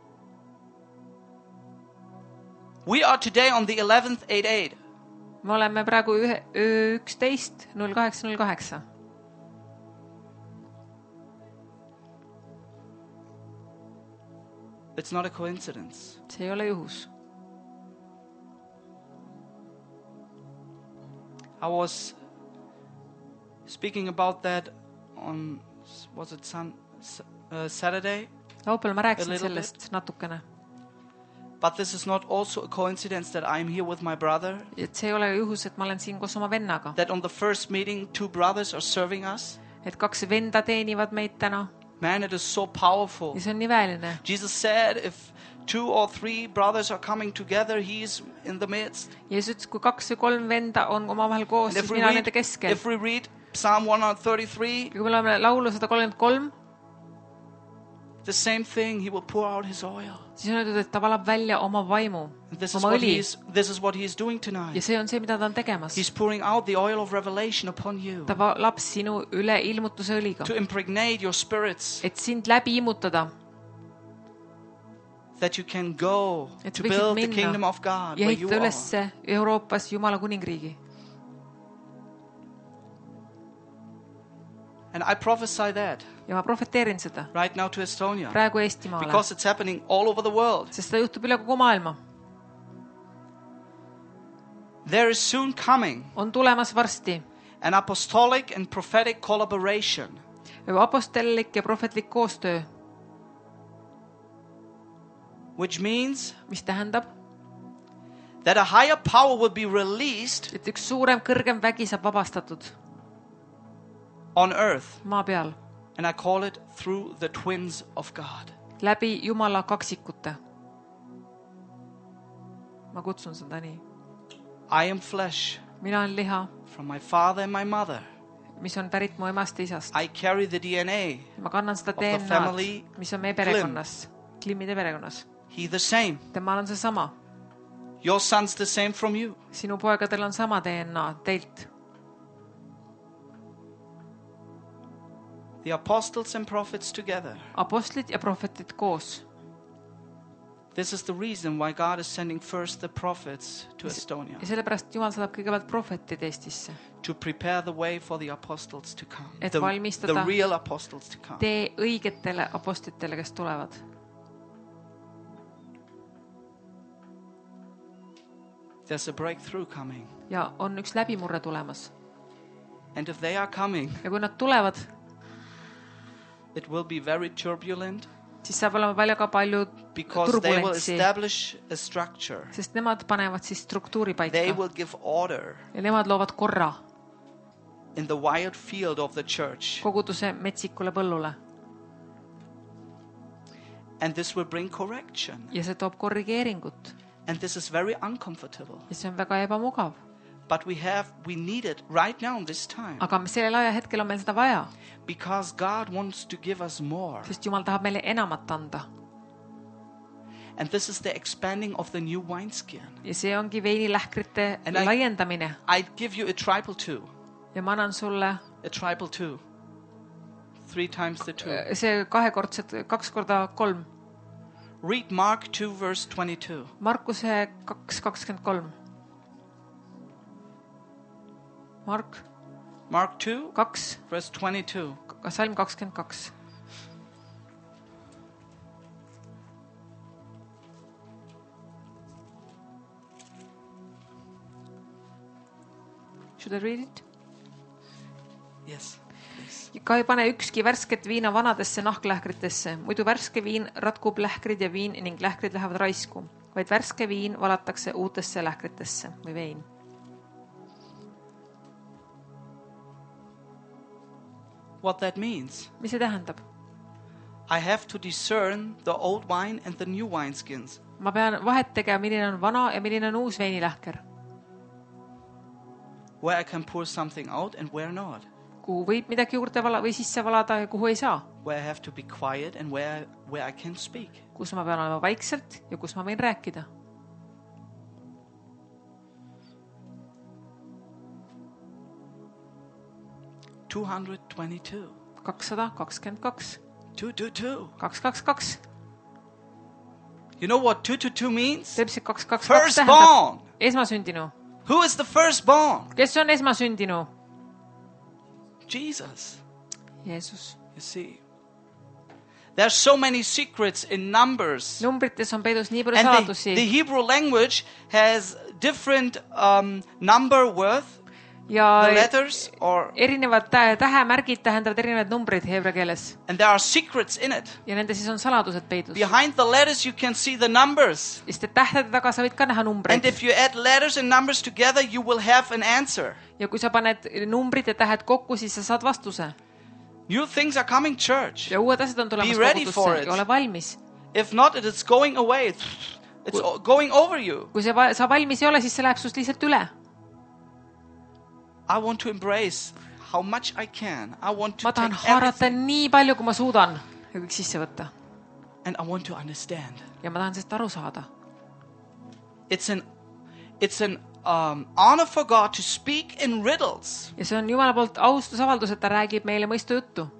We are today on the 11th 88. Me oleme praegu 11.08.08. It's not a coincidence. See ei ole juhus. I was speaking about that on, was it Saturday? Laupäeval ma A rääkisin little sellest natukene. But this is not also a coincidence that I'm here with my brother. Et see ei ole juhus, et ma olen siin koos oma vennaga. That on the first meeting, 2 brothers are serving us. Et 2 venda teenivad meid täna. Man, it is so powerful. Ja see on nii väeline. Jesus said, if 2 or 3 brothers are coming together, he is in the midst. Jeesus ütles, kui 2 või 3 venda on omavahel koos, And siis mina nende keskel. if we read Psalm 133, Kui me oleme laulu 133, the same thing, he will pour out his oil. siis on öeldud, et ta valab välja oma vaimu, This is oma what õli. this is what he is doing Ja tonight. see on see, mida ta on tegemas. He's pouring out the oil of revelation upon you Ta valab sinu üle ilmutuse õliga. to impregnate your spirits, Et sind läbi imutada. that you can go Et to võiksid build the minna kingdom of God ja where you ehitada are. ülesse Euroopas Jumala kuningriigi. And I prophesy that ja ma profeteerin seda right now to Estonia. praegu Eestimaale, Because it's happening all over the world. sest ta juhtub üle kogu maailma. There is soon coming On tulemas varsti an apostolic and prophetic collaboration apostellik ja prohvetlik koostöö, which means mis tähendab, that a higher power will be released et üks suurem, kõrgem vägi saab vabastatud on earth. maa peal And I call it through the twins of God. läbi Jumala kaksikute. Ma kutsun seda nii. I am flesh Mina olen liha, from my father and my mother. mis on pärit mu emast ja isast. I carry the DNA. Ma kannan seda the DNA-d, family mis on meie perekonnas, Klimmide perekonnas. He the same. Temal on see sama. Your son's the same from you. Sinu poegadel on sama DNA teilt. The apostles and prophets together. Apostlid ja prohvetid koos. This is the reason why God is sending first the prophets to Estonia. Ja sellepärast Jumal saadab kõigepealt prohvetid Eestisse. To prepare the way for the apostles to come. Et The valmistada real apostles to come. tee õigetele apostlitele, kes tulevad. There's a breakthrough coming. Ja on üks läbimurre tulemas. And if they are coming, Ja kui nad tulevad, it will be very turbulent siis saab olema palju because they will turbulentsi, establish a structure. sest nemad panevad siis struktuuri paika. They will give order Ja nemad loovad korra in the wide field of the church. koguduse metsikule põllule. And this will bring correction. Ja see toob korrigeeringut. And this is very uncomfortable. Ja see on väga ebamugav. But we need it right now in this time. Aga sellel ajahetkel on meil seda vaja, Because God wants to give us more. sest Jumal tahab meile enamat anda. And this is the expanding of the new wineskin. Ja see ongi veinilähkrite And laiendamine. I give you a triple 2. Ja ma annan sulle A triple 2. 3 times the 2. see kahekordset, 2 korda 3. Read Mark 2 verse 22. Markuse 2:23. Mark 2 2, verse 22. salm 22. Should I read it? Yes, please. Ka ei pane ükski värsket viina vanadesse nahklähkritesse, muidu värske viin ratkub lähkrid ja viin ning lähkrid lähevad raisku, vaid värske viin valatakse uutesse lähkritesse või vein. What that means? Mis see tähendab? I have to discern the old wine and the new wineskins. Ma pean vahet tegema, milline on vana ja milline on uus veinilähker. Where I can pour something out and where not. Kuhu võib midagi juurde või sisse valada ja kuhu ei saa. Where I have to be quiet and where I can speak. Kus ma pean olema vaikselt ja kus ma võin rääkida. $222. 222. 222. 222. You know what 222 means? Teeb see 222 tähendab Firstborn. esmasündinu. Who is the firstborn? Kes on esmasündinu? Jesus. Jeesus. You see. There's so many secrets in numbers. Numbrites on peidus nii palju And saladusi. the Hebrew language has different number worth, Ja the letters, erinevad tähemärgid tähendavad erinevaid numbreid heebrea keeles. and there are secrets in it. Ja nende siis on saladused peidus. Behind the letters you can see the numbers. Sest tähtede taga sa võid ka näha And numbreid. if you add letters and numbers together, you will have an answer. Ja kui sa paned numbrid ja tähed kokku, siis sa saad vastuse. New things are coming, church. Ja uued asjad on tulemas Be ready for kogudusse it. ja ole valmis. If not, it is going away. It's going over you. Kui sa valmis ei ole, siis see läheb sust lihtsalt üle. I want to embrace how much I can. I want to Ma tahan take haarata everything. nii palju, kui ma suudan ja kõik sisse võtta. And I want to understand. Ja ma tahan sellest aru saada. It's an honor for God to speak in riddles. Ja see on Jumala poolt austusavaldus, et ta räägib meile mõistu juttu.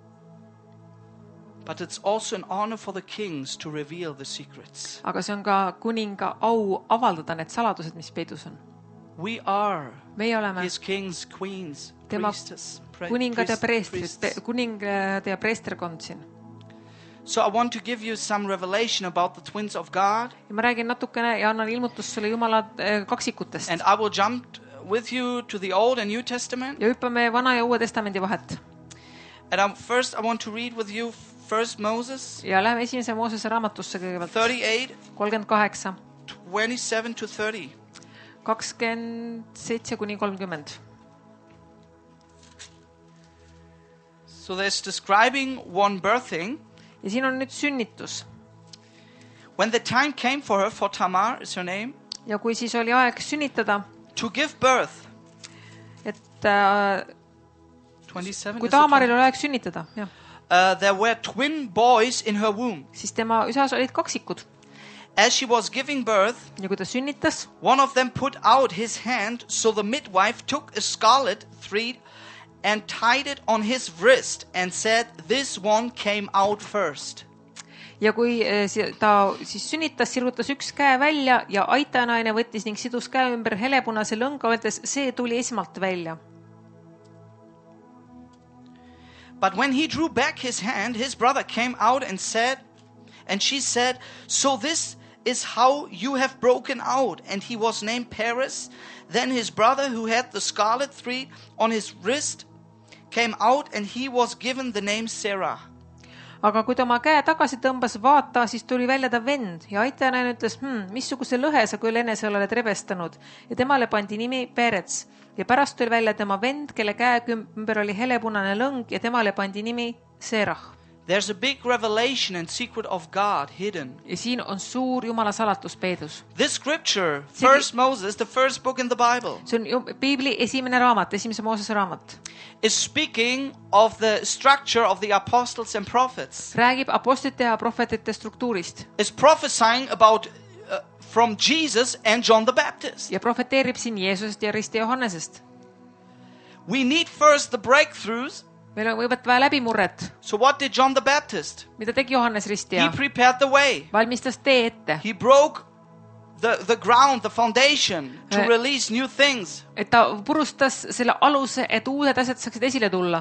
But it's also an honor for the kings to reveal the secrets. Aga see on ka kuninga au avaldada need saladused, mis peidus on. We are Meie oleme his kings, queens, tema priestess, kuningad ja priests. preestrid, kuningad ja preesterkond siin. So I want to give you some revelation about the twins of God. Ja ma räägin natukene ja annan ilmutust sulle Jumala kaksikutest. And I will jump with you to the Old and New Testament. Ja hüppame Vana ja Uue Testamendi vahet. And first I want to read with you First Moses. Ja läheme esimese Moosese raamatusse kõigepealt. 38, 38. 27 to 30. 27 kuni 30. So there's describing one birthing. Ja siin on nüüd sünnitus. When the time came for her, for Tamar is her name, Ja kui siis oli aeg sünnitada, to give birth. et 27. kui Tamaril oli aeg sünnitada, jah, There were twin boys in her womb. siis tema üsas olid kaksikud. As she was giving birth, Ja kui ta sünnitas, one of them put out his hand, so the midwife took a scarlet thread and tied it on his wrist and said, "This one came out first." ja kui ta siis sünnitas, sirutas üks käe välja ja aitajanaine võttis ning sidus käe ümber helepunase lõnga, öeldes, see tuli esmalt välja. But when he drew back his hand, his brother came out and she said, "So this is how you have broken out." And he was named Perez. Then his brother, who had the scarlet thread on his wrist, came out and he was given the name Sarah. Aga kui ta oma käe tagasi tõmbas, vaata, siis tuli välja ta vend ja aitajanaine ütles, missuguse lõhe sa küll enese oled rebestanud, ja temale pandi nimi Perets. Ja pärast tuli välja tema vend, kelle käe ümber oli helepunane lõng ja temale pandi nimi Serah. There's a big revelation and secret of God hidden. Ja siin on suur Jumala salatus peidus. This scripture, First Moses, the first book in the Bible, See on Piibli esimene raamat, esimese Moosese raamat. is speaking of the structure of the apostles and prophets. Räägib apostlite ja prohvetite struktuurist It's prophesying about from Jesus and John the Baptist. ja prohveteerib siin Jeesusest ja Risti Johannesest. We need first the breakthroughs. Meil on võivad vaja läbimurret. So what did John the Baptist? Mida tegi Johannes He Ristija? prepared the way. Valmistas tee ette. He broke the ground, the foundation to release new things. Et ta purustas selle aluse, et uued asjad saaksid esile tulla.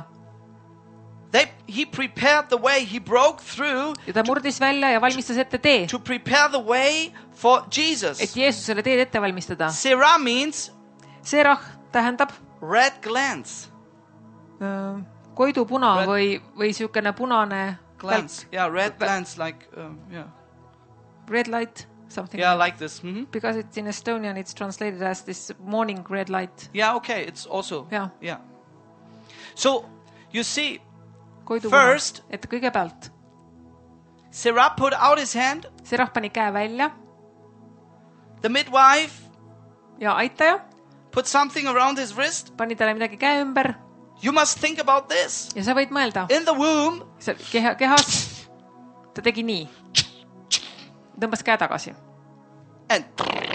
He prepared the way. He broke through Ja ta murdis välja ja valmistas ette tee, to prepare the way for Jesus. et Jeesusele teed ette valmistada. Sarah means Serah tähendab red glance. koidupuna või siukene punane Glance. Yeah, red glance like, yeah. red light, something. Yeah, like this. Because it's in Estonian, it's translated as this morning red light. Yeah, okay. It's also. Yeah. Yeah. So, you see, Koidupuna. First, Et kõigepealt Sarah put out his hand. Serah pani käe välja The midwife ja aitaja put something around his wrist. pani talle midagi käe ümber You must think about this. ja sa võid mõelda, In the womb, seal kehas ta tegi nii, tõmbas käe tagasi. and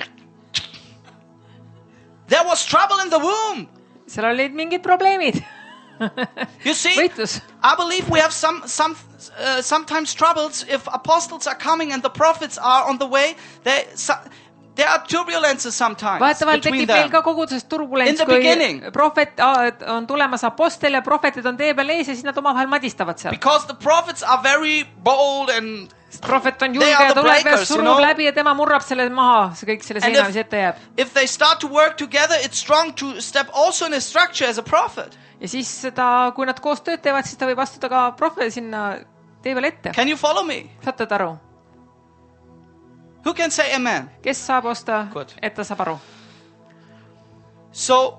there was trouble in the womb. Seal olid mingid probleemid. You see, Võitlus. I believe we have sometimes troubles if apostles are coming and the prophets are on the way. There are turbulences sometimes Vahetavalt between tekib meil them. ka koguduses In turbulents, the kui beginning. prohvet on tulemas apostel ja prohvetid on tee peal ees ja siis nad omavahel madistavad seal. Because the prophets are very bold and Prohvet on julge They are ja the tuleb ja breakers, you surub know. läbi ja tema murrab selle maha, see kõik selle And seina, mis ette jääb. if they start to work together, it's strong to step also in a structure as a prophet. Ja siis kui nad koos tööd teevad, siis ta võib astuda ka prohve sinna tee peal ette. Can you follow me? Saate aru? Who can say amen? Kes saab osta, Good. et ta saab aru? So,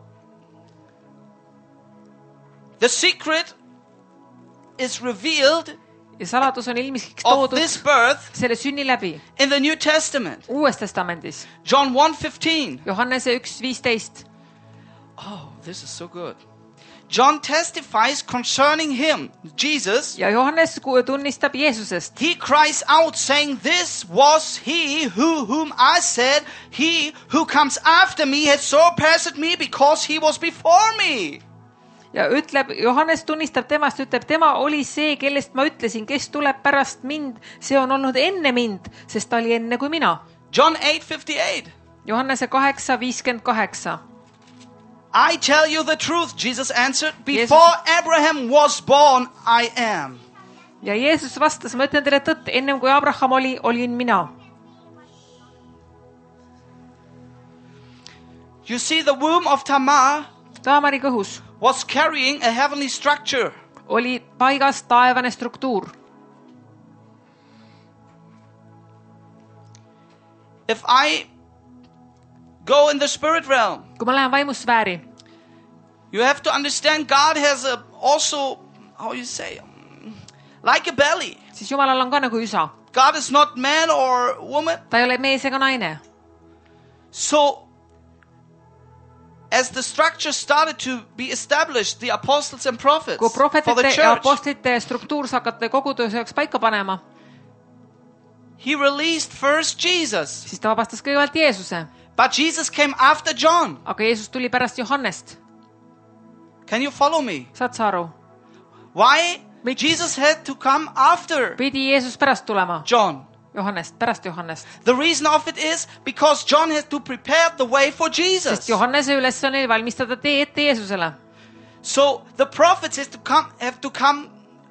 the secret is revealed Ja saladus on ilmsiks of toodud this birth selle sünni läbi in the New Testament. Uues testamendis. John 1:15. Johannese 1:15. Oh, this is so good. John testifies concerning him, Jesus. Ja Johannes tunnistab Jeesusest. He cries out saying, "This was he whom I said, he who comes after me has surpassed me because he was before me." Ja Johannes tunnistab temast, ütleb, tema oli see, kellest ma ütlesin, kes tuleb pärast mind, see on olnud enne mind, sest ta oli enne kui mina. John 8:58. Johannese 8:58. I tell you the truth, Jesus answered. Before Abraham was born, I am. ja Jeesus vastas, ma ütlen teile tõtt, ennem kui Abraham oli, olin mina. You see, the womb of Tamar Taamari kõhus was carrying a heavenly structure. oli paigas taevane struktuur. If I go in the spirit realm, kui ma lähen vaimusfääri, you have to understand God has also, how you say, like a belly. siis Jumalal on ka nagu üsa. God is not man or woman. Ta ei ole mees ega naine. So, as the structure started to be established, the apostles and prophets kui for the prohvetite ja church, apostlite struktuur hakati kogutöös jaoks paika panema, he released first Jesus. siis ta vabastas kõigepealt Jeesuse. But Jesus came after John. Aga Jeesus tuli pärast Johannest. Can you follow me? Saad sa aru? Why Miks? Jesus had to come after Pidi Jeesus pärast tulema. John? Johannest, pärast Johannest. The reason of it is because John has to prepare the way for Jesus. Sest Johannese ülesanne oli valmistada tee ette Jeesusele. So the prophets have to come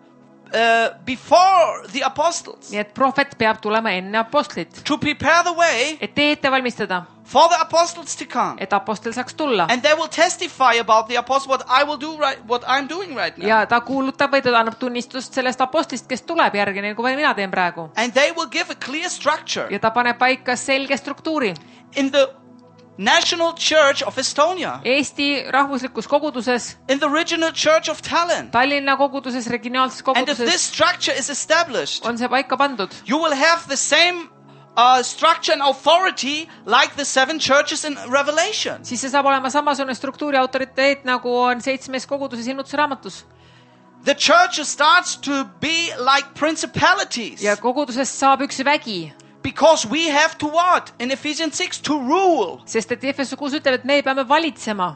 before the apostles Nii et prohvet peab tulema enne apostlit, to prepare the way et tee ette valmistada, for the apostles to come. et apostel saaks tulla. And they will testify about the apostles what I will do right, what I'm doing right now. Ja ta kuulutab või ta annab tunnistust sellest apostlist, kes tuleb järgi, nagu mina teen praegu. And they will give a clear structure. Ja ta paneb paika selge struktuuri. In the National Church of Estonia, Eesti rahvuslikus koguduses, in the regional church of Tallinn, Tallinna koguduses, regionaalses and if this koguduses structure is established, on see paika pandud. you will have the same structure and authority like the 7 churches in Revelation. Siis see saab olema samasugune struktuuri autoriteet, nagu on 7 koguduses ilmutuse raamatus. The church starts to be like principalities. Ja kogudusest saab üks vägi. Because we have to what? In Ephesians 6, to rule. Sest et Efese 6 ütleb, et me peame valitsema.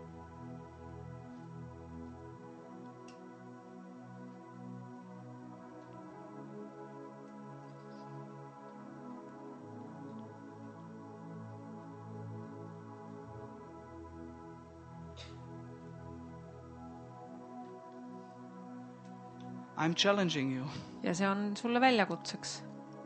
I'm challenging you. Ja see on sulle väljakutseks.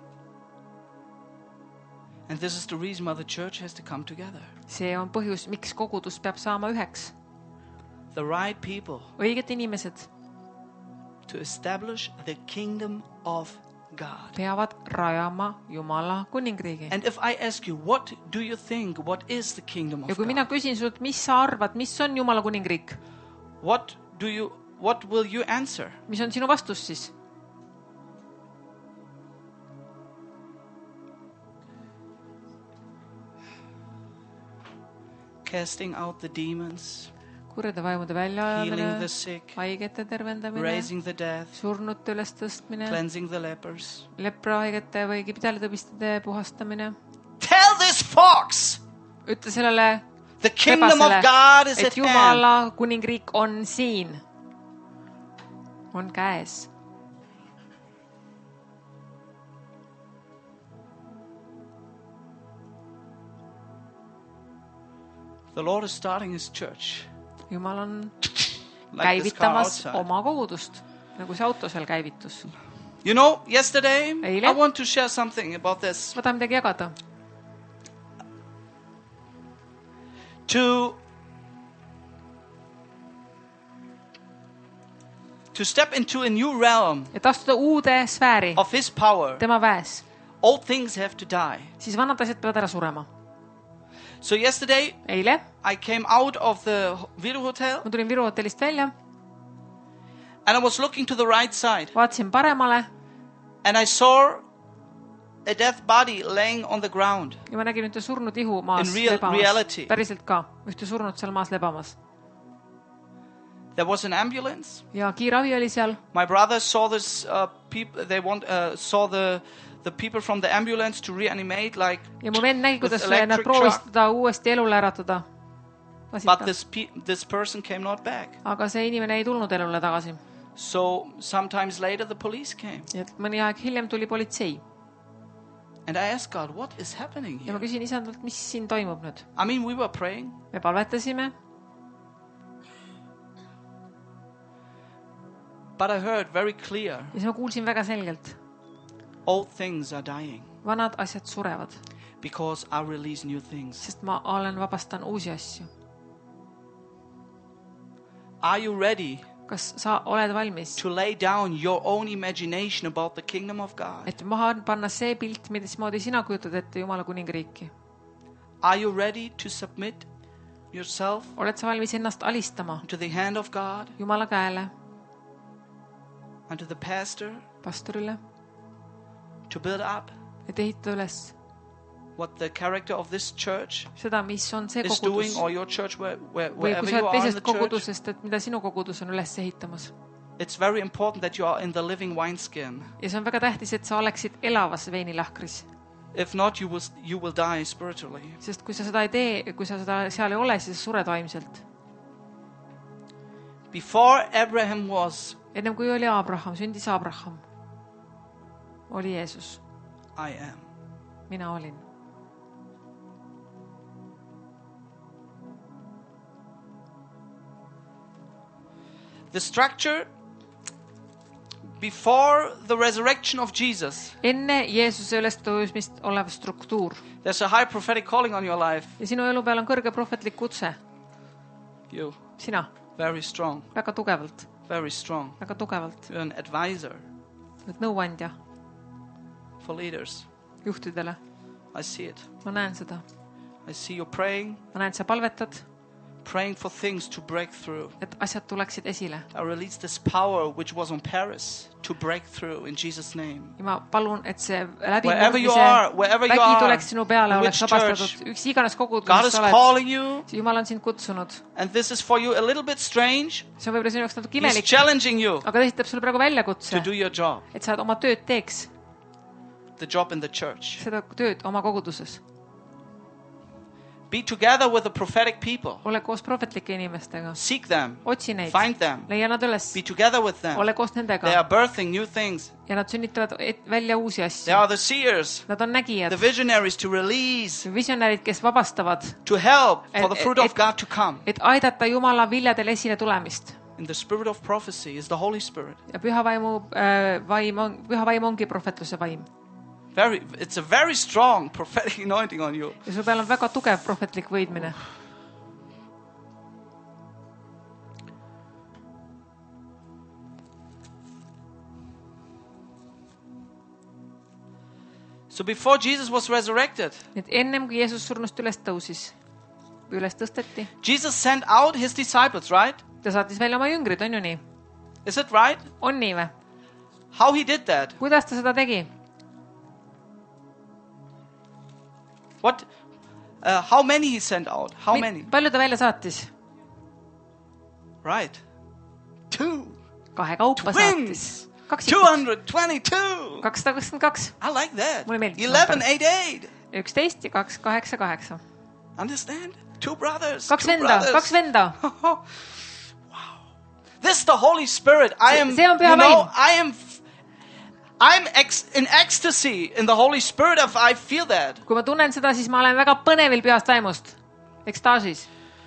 And this is the reason why the church has to come together. See on põhjus, miks kogudus peab saama üheks. The right people Õiged inimesed to establish the kingdom of God. peavad rajama Jumala kuningriigi. And if I ask you, what do you think, what is the kingdom Ja of kui mina God? küsin sult, mis sa arvad, mis on Jumala kuningriik? What will you answer? Mis on sinu vastus siis? Casting out the demons, Kurjade vaimude healing the väljaajamine, sick, haigete tervendamine, raising the dead, surnute üles tõstmine, cleansing the lepers. leprahaigete või kipidalitõbistide puhastamine. Tell this fox, Ütle sellele the kingdom of rebasele, God is et at hand. Jumala kuningriik on siin, on käes. The Lord is starting his church. Jumal on Like this car käivitamas outside. oma kogudust, nagu see auto seal käivitus. You know, yesterday, Eile? I want to share something about this. Ma tahan midagi jagada. To step into a new realm Et astuda uude sfääri of his power, tema väes, old things have to die. siis vanad asjad peavad ära surema. So yesterday, Eile I came out of the Viru hotel ma tulin Viru hotellist välja, and I was looking to the right side vaatasin paremale and I saw a dead body laying on the ground. ja ma nägin ühte surnud ihu maas In lebamas. reality. Päriselt ka, ühte surnud seal maas lebamas. There was an ambulance. Ja kiirabi oli seal. My brother saw this people. They saw the people from the ambulance to reanimate, like. Ja mu vend nägi, kuidas with nad electric proovisid shock. teda uuesti elule äratada. But this person came not back. Aga see inimene ei tulnud elule tagasi. So sometimes later the police came. Ja mõni aeg hiljem tuli politsei. And I asked God, what is happening Ja ma here? küsin isandalt, mis siin toimub nüüd? I mean, we were praying. Me palvetasime. But I heard very clear, ja siis ma kuulsin väga selgelt, old things are dying vanad asjad surevad, because I release new things. sest ma vabastan uusi asju. Are you ready Kas sa oled valmis, to lay down your own imagination about the kingdom of God? et maha panna see pilt, mismoodi sina kujutad ette Jumala kuningriiki? Are you ready to submit yourself Oled sa valmis ennast alistama to the hand of God Jumala käele, and to the pastor pastorile, to build up et ehitada üles what the character of this church seda, mis on see is doing, kogudus or your church, või wherever kui sa you oled are in teisest the church? kogudusest, et mida sinu kogudus on üles ehitamas. It's very important that you are in the living wineskin. Ja see on väga tähtis, et sa oleksid elavas veinilahkris. If not, you will die spiritually. Sest kui sa seda ei tee, kui sa seda seal ei ole, siis sured vaimselt. Before Abraham was, Ennem kui oli Abraham, sündis Abraham, oli Jeesus. I am. Mina olin. The structure before the resurrection of Jesus. Enne Jeesuse ülestõusmist olev struktuur. There's a high prophetic calling on your life. Ja sinu elu peal on kõrge prohvetlik kutse. You, Sina, very strong, väga tugevalt, very strong. väga tugevalt. You're an advisor Et nõuandja for leaders. juhtidele. I see it. Ma näen seda. I see you praying, Ma näen, sa palvetad, praying for things to break through. et asjad tuleksid esile. I release this power which was on Paris to break through in Jesus' name. Ja ma palun, et see Wherever you vägi are, tuleks sinu peale, in oleks which vabastatud. church, Üks iganes God kogudus, is sa oled. calling you, Jumal on sind kutsunud. and this is for you a little bit strange. See on võib-olla sinu jaoks natuke He's imelik, challenging you aga ta esitab sulle praegu to väljakutse, do your job, et sa oma tööd teeks, the job in the church. seda tööd oma koguduses. Be together with the prophetic people. Ole koos prohvetlike inimestega. Seek them, Otsi neid. find them, Leia nad üles. be together with them. Ole koos They nendega. are birthing new things. Ja nad sünnitavad välja uusi They asju. are the seers, Nad on nägijad, the visionaries to release, visionärid, kes vabastavad, to help for the Et- fruit et- of God to come. et aidata Jumala viljadel esile tulemist. In the spirit of prophecy is the Holy Spirit. Ja püha vaim ongi prohvetluse vaim. It's a very strong prophetic anointing on you. Ja sul peal on väga tugev prohvetlik võidmine. So before Jesus was resurrected, Et ennem kui Jeesus surnust üles tõusis, üles tõsteti, Jesus sent out his disciples, right? ta saatis välja oma jüngrid, on ju nii? Is it right? On nii või? How he did that? Kuidas ta seda tegi? What? How many he sent out? How many? Palju ta välja saatis? Right. 2. Kahe kaupa Twins. saatis. 222. 222. I like that. Mulle meeldib see 11, number. 8, 8. 11 ja 2, 8, 8. Understand? 2 brothers. Kaks 2 venda, brothers. kaks venda. Wow. This is the Holy Spirit. I am, See on püha vaim. I'm in ecstasy in the Holy Spirit. If I feel that. Kui ma tunnen seda, siis ma olen väga põnevil pühast vaimust. Ekstaasis.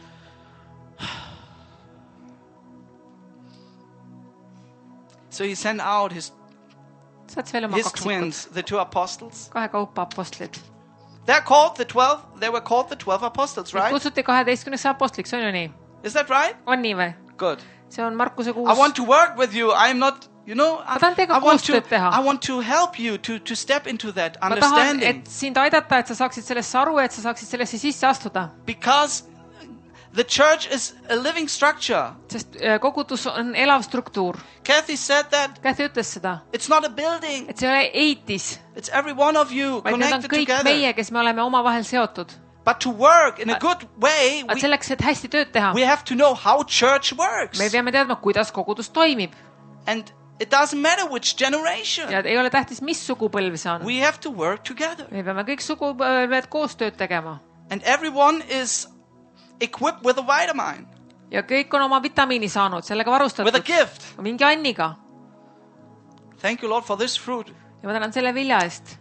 So he sent out his Saatis välja oma kaksikud. twins, the 2 apostles. Kahe kaupa apostlid. They're called the 12. They were called the 12 apostles, right? Kutsuti 12 apostliks, on ju nii? Is that right? On nii või? Good. See on Markuse I want 6. to work with you. I am not, I tahan teiega koostööd teha. I want to help you to step into that Ma tahan, understanding. et sind aidata, et sa saaksid sellesse aru, et sa saaksid sellesse sisse astuda. Because the church is a living structure. Sest kogudus on elav struktuur. Kathy said that Käthi ütles seda, it's not a building. et see ei ole eitis, It's every one of you vaid need on connected kõik together. meie, kes me oleme omavahel seotud. But to work in a good way, Aga selleks, et hästi tööd teha, we have to know how church works. me peame teadma, kuidas kogudus toimib. And it doesn't matter which generation. Ja ei ole tähtis, mis sugupõlv see on. We have to work together. Me peame kõik sugupõlved koostööd tegema. And everyone is equipped with a vitamin, Ja kõik on oma vitamiini saanud, sellega with a varustatud. gift. Mingi anniga. Thank you, Lord, for this fruit. Ja ma tänan selle vilja eest.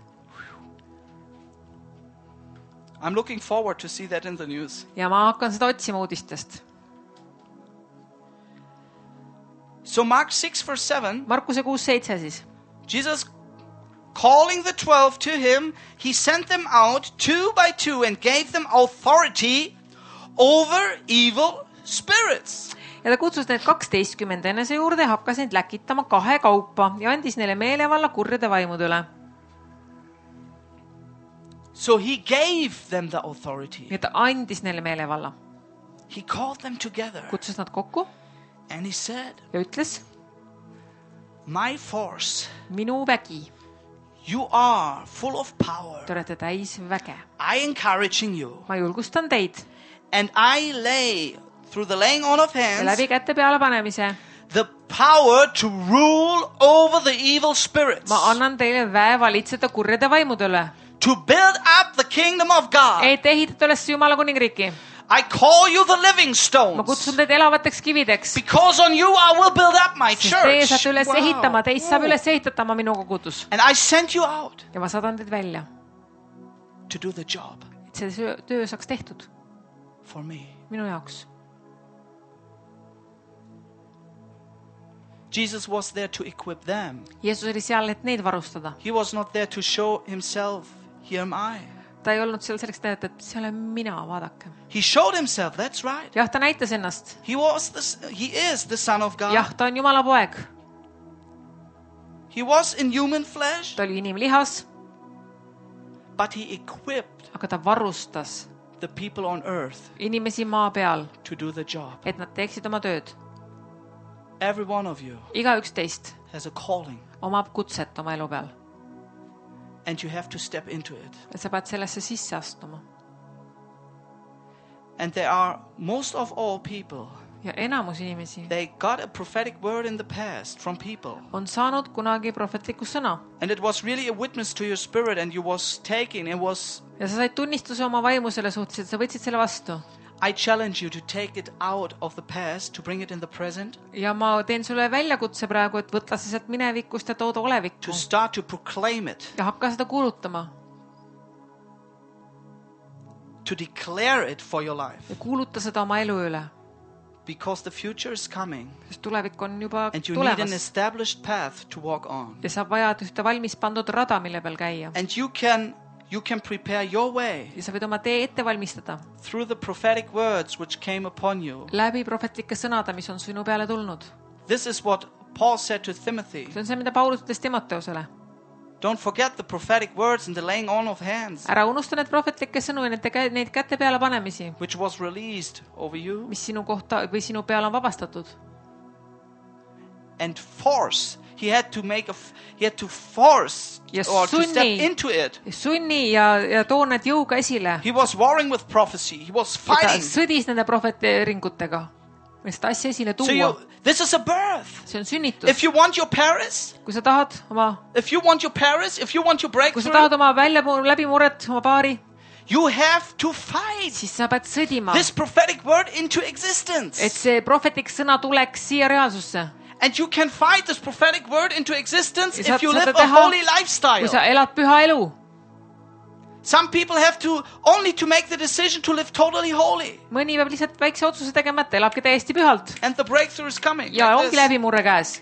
I'm looking forward to see that in the news. Ja ma hakkan seda otsima uudistest. So Mark 6 verse 7, Markuse 6:7 siis. Jesus calling the 12 to him, he sent them out 2 by 2 and gave them authority over evil spirits. Ja ta kutsus need 12 enese juurde ja hakkas neid läkitama 2 kaupa ja andis neile meelevalla kurjade vaimude üle. So he gave them the authority. Ja ta andis neile meelevalla. He called them together Kutsus nad kokku and he said, ja ütles, my force, minu vägi, you are full of power. te olete täis väge. I encouraging you. Ma julgustan teid And I lay, through the laying on of ja hands, läbi kätte peale panemise the power to rule over the evil spirits. ma annan teile väe valitseda kurjade vaimude üle, To build up the kingdom of God. et ehitada üles Jumala kuningriiki. I call you the living Ma stones. kutsun teid elavateks kivideks, Because on you I will build up my sest teie church. saate üles ehitama, teist saab üles ehitatama minu kogudus. And I sent you out Ja ma saadan teid välja, to do the job et see töö saaks tehtud for me. minu jaoks. Jesus was there to equip them. Jeesus oli seal, et neid varustada. He was not there to show himself, here am I. Ta ei olnud seal selleks näidata, et see olen mina, vaadake. He showed himself, that's right. Jah, ta näitas ennast. He is the Son of God. Jah, ta on Jumala poeg. He was in human flesh, Ta oli inimlihas, but he equipped aga ta varustas the people on earth inimesi maa peal, to do the job. et nad teeksid oma tööd. Every one of you Igaüks teist has a calling, omab kutset oma elu peal. and you have to step into it. Et sa pead sellesse sisse astuma. And there are most of all people, Ja enamus inimesi they got a prophetic word in the past from people. on saanud kunagi prohvetliku sõna. And it was really a witness to your spirit, and you was taking, it was, Ja sa said tunnistuse oma vaimu selle suhtes, et sa võtsid selle vastu. I challenge you to take it out of the past, to bring it in the present, Ja ma teen sulle väljakutse praegu, et võtta see sealt minevikust ja tooda olevikku. to start to proclaim it, Ja hakka seda kuulutama. to declare it for your life. Ja kuuluta seda oma elu üle. Because the future is coming, Sest tulevik on juba and you need an tulemas. established path to walk on. Ja sa vajad ühte valmis pandud rada, mille peal käia. And you can prepare your way Ja sa võid oma tee ette valmistada through the prophetic words which came upon you. läbi prohvetlike sõnade, mis on sinu peale tulnud. This is what Paul said to Timothy. See on see, mida Paulus ütles Timoteusele. Don't forget the prophetic words and the laying on of hands, Ära unusta need prohvetlikke sõnu ja neid kätte peale panemisi, which was released over you. mis sinu kohta või sinu peale on vabastatud. And force. He had to force Ja or to step sunni. into it. Sunni ja too need jõuga esile. He was warring with prophecy. He was Ta fighting. sõdis nende prohveteeringutega. Ja seda asja esile So tuua. this is a birth. See on sünnitus. If you want your Paris, Kui sa tahad oma, if you want your kui sa breakthrough, tahad oma läbimurret, oma paari, you have to fight siis sa pead sõdima, this prophetic word into existence. et see prohvetlik sõna tuleks siia reaalsusse. And you can fight this prophetic word into existence Ja if you saad live seda a teha, holy kui lifestyle. sa elad püha elu. Some people have to only to make the decision to live totally holy. Mõni peab lihtsalt väikse otsuse tegema, et elabki täiesti pühalt. And the breakthrough is coming. Ja like ongi this. läbimurre käes.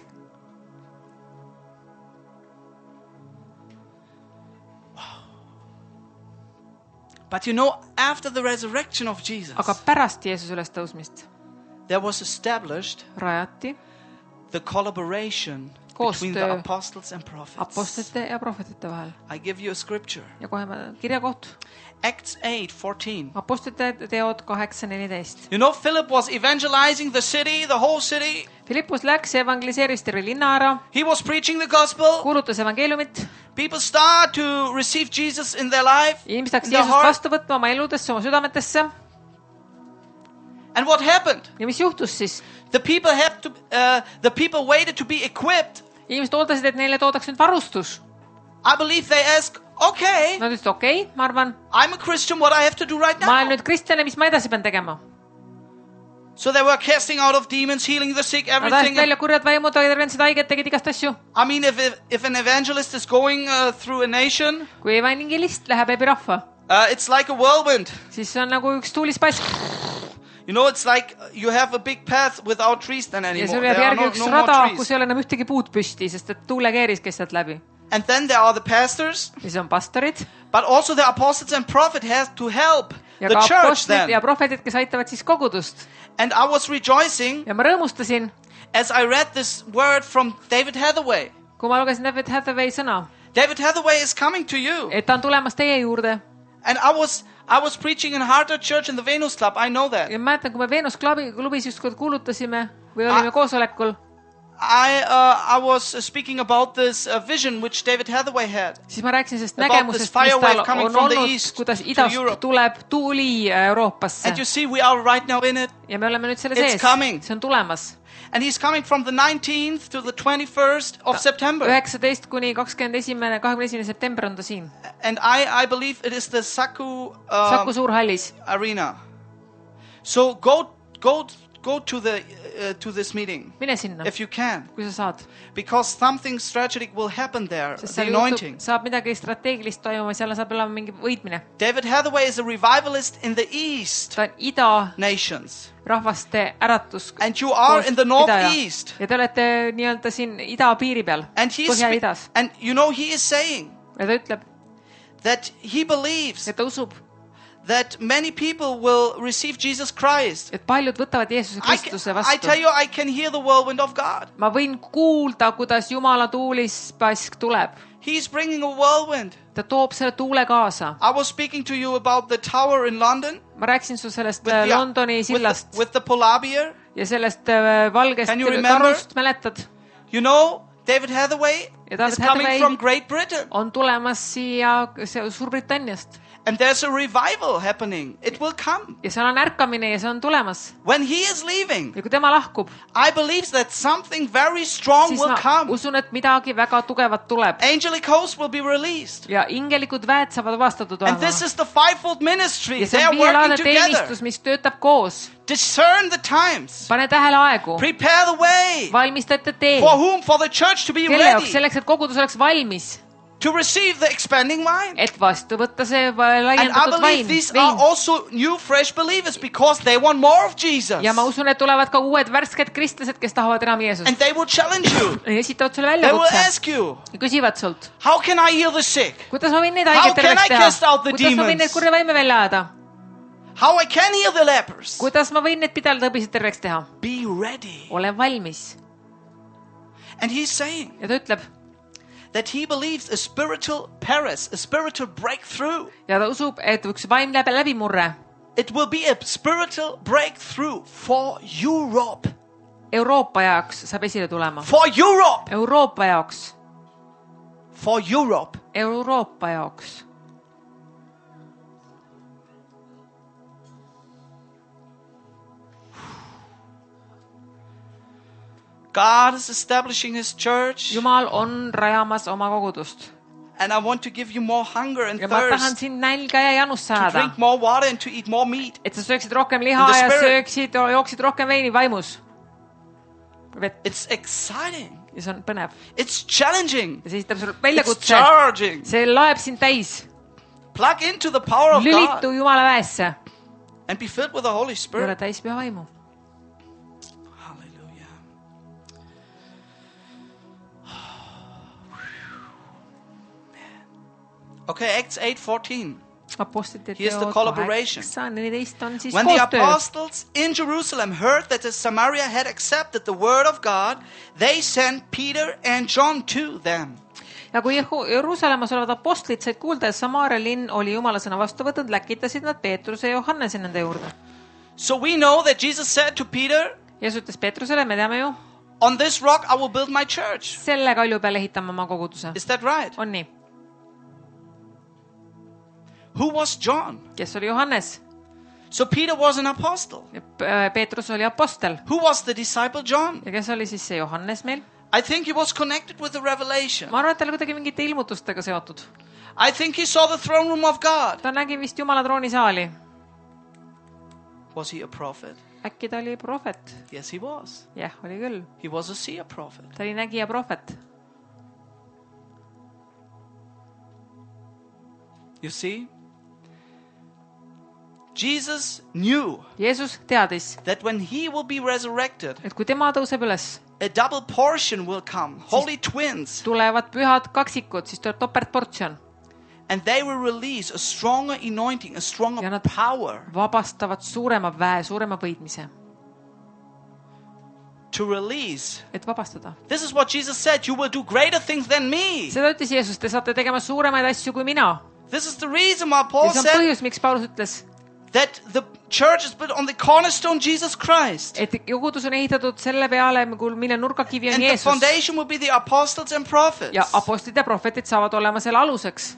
But you know, after the resurrection of Jesus, Aga pärast Jeesuse ülestõusmist there was established rajati the collaboration between the koostöö apostles and prophets. apostlite ja prohvetite vahel. I give you a scripture. Ja kohe kirjakoht. Acts 8:14. Apostlite teod 8:14. You know, Philip was evangelizing the city, the whole city. Philippus läks ja evangeliseeris terve linna ära, He was preaching the gospel. kuulutas evangeeliumit. People start to receive Jesus in their life, Inimesed hakkasid in their Jeesust heart. vastu võtma oma eludesse, oma südametesse. And what happened? Ja mis juhtus siis? The people waited to be equipped. Inimesed ootasid, et neile toodaks nüüd varustus. I believe they asked, okay, Nad ütlesid, okei, ma arvan, I'm a Christian, what I have to do right ma olen now? nüüd kristlane, mis ma edasi pean tegema? So they were casting out of demons, healing the sick, Nad ajasid everything. välja kurjad vaimud, tervendasid haiget, tegid igast asju. I mean, if an evangelist is going through a nation, Kui evangelist läheb läbi rahva, it's like a whirlwind. siis see on nagu üks tuulispask. You know, it's like you have a big path without trees then ja anymore. sul jääb There are järgi üks no rada, more kus trees. ei ole enam ühtegi puud püsti, sest et tuulekeeris käis sealt läbi. And then there are the pastors, ja siis on pastorid but also the apostles and prophets have to help ja the ka church apostlid then. ja prohvetid, kes aitavad siis kogudust. And I was rejoicing ja ma rõõmustasin, as I read this word from David Hathaway. kui ma lugesin David Hathaway sõna, David Hathaway is coming to you. et ta on tulemas teie juurde. And I was preaching in Harder Church in the Venus Club. I know that. ja ma mäletan, kui me Venus klubis just kord kuulutasime või olime koosolekul, I was speaking about this vision which David Hathaway had. siis ma rääkisin sellest About nägemusest, this mis fire wave tal coming on from the olnud, east kuidas to idast Europe. tuleb tuuli Euroopasse. And you see, we are right now in it. ja me oleme nüüd selle It's sees. coming. see on tulemas. And he's coming from the 19th to the 21st of September. 19 kuni 21. september on ta siin. And I believe it is the Saku Saku Suurhallis. arena. So go to this meeting Mine sinna, if you can, kui sa saad. because something strategic will happen there. Sest The seal anointing. saab midagi strateegilist toimuma, seal saab olema mingi võitmine. David Hathaway is a revivalist in the east ta on ida nations, rahvaste äratus. and you are in the northeast. ja te olete nii-öelda siin ida piiri peal, And Põhja-idas. and you know he is saying ja ta ütleb, that he believes et ta usub, that many people will receive Jesus Christ. et paljud võtavad Jeesuse Kristuse I vastu. tell you, I can hear the whirlwind of God. ma võin kuulda, kuidas Jumala tuulispask tuleb. He's bringing a whirlwind. ta toob selle tuule kaasa. I was speaking to you about the tower in London ma rääkisin su sellest with Londoni sillast with the polar bear. ja sellest valgest Can you remember? karust, mäletad? You know, David Hathaway Ja David is coming Hathaway from Great Britain. on tulemas siia Suurbritanniast. And there's a revival happening. It will come. ja seal on ärkamine ja see on tulemas. When he is leaving, ja kui tema lahkub, I believe that something very strong siis will ma come. usun, et midagi väga tugevat tuleb. Angelic hosts will be released. ja ingelikud väed saavad vastatud And olema. this is the fivefold ministry. ja see They on are working viielaadne together. teenistus, mis töötab koos. Discern the times. pane tähele aegu. Prepare the way. valmista ette tee. For whom? For the church to be kelle jaoks? ready selleks, et kogudus oleks valmis. to receive the expanding wine. et vastu võtta see And I laiendatud believe these are also new fresh believers because they want more of Jesus. ja ma usun, et tulevad ka uued värsked kristlased, kes tahavad enam Jeesust. And they will challenge you. ja esitavad sulle They will väljakutse ask you, ja küsivad sult, how can I heal the sick? kuidas ma võin neid How haigeid can terveks I teha? cast out the kuidas ma võin demons? neid kurja vaime välja ajada? How I can heal the lepers? kuidas ma võin need pidaltõbisid terveks teha? Be ready. ole valmis. And he's saying ja ta ütleb, that he believes a spiritual paris, a spiritual breakthrough. ja ta usub, et üks vaimne läbimurre It will be a spiritual breakthrough for Europe. Euroopa jaoks saab esile tulema. For Europe. Euroopa jaoks. For Europe. Euroopa jaoks. God is establishing his church. Jumal on rajamas oma kogudust. And I want to give you more hunger and ja ma tahan thirst sind nälga ja janust to saada. drink more water and to eat more meat. Et sa sööksid rohkem liha In the ja spirit. jooksid rohkem veini vaimus. Vett. It's exciting. Ja see on põnev. It's challenging. Ja see esitab sulle It's väljakutse. charging. See laeb sind täis. Plug into the power of Lülitu God Jumala väesse. and be filled with the Holy Ja ole Spirit. täis püha vaimu. Hallelujah. Okay, Acts 8:14. Apostlite Here's the teod collaboration. 8:14 on siis When the koostöö. apostles in Jerusalem heard that the Samaria had accepted the word of God, they sent Peter and John to them. Ja kui Jeruusalemmas olevad apostlid said kuulda, et Samaaria linn oli Jumala sõna vastu võtnud, läkitasid nad Peetruse ja Johannese nende juurde. So we know that Jesus said to Peter, Jeesus ütles Peetrusele, me teame ju, on this rock I will build my church. selle kalju peal ehitame oma koguduse. Is that right? On nii? Who was John? Kes oli Johannes? So Peter was an apostle. Peetrus oli apostel. Who was the disciple John? Ja kes oli siis see Johannes meil? I think he was connected with the revelation. Ma arvan, et ta oli kuidagi mingite ilmutustega seotud. I think he saw the throne room of God. Ta nägi vist Jumala troonisaali. Was he a prophet? Äkki ta oli prohvet? Yes, he was. Jah, oli küll. He was a seer prophet. Ta oli nägija prohvet. You see? Jesus knew Jeesus teadis, that when he will be resurrected, et kui tema tõuseb üles, a double portion will come, holy twins, tulevad pühad kaksikud, siis tuleb topeltportsjon and they will release a stronger anointing, a stronger ja nad power vabastavad suurema väe, suurema võidmise, to release. et vabastada. This is what Jesus said, you will do greater things than me. Seda ütles Jeesus, te saate tegema suuremaid asju kui mina. This is the reason why Paul Ja see on said põhjus, miks Paulus ütles, that the church is built on the cornerstone Jesus Christ. et kogudus on ehitatud selle peale, mille nurgakivi on And the Jeesus. foundation will be the apostles and prophets. Ja apostlid ja prohvetid saavad olema selle aluseks.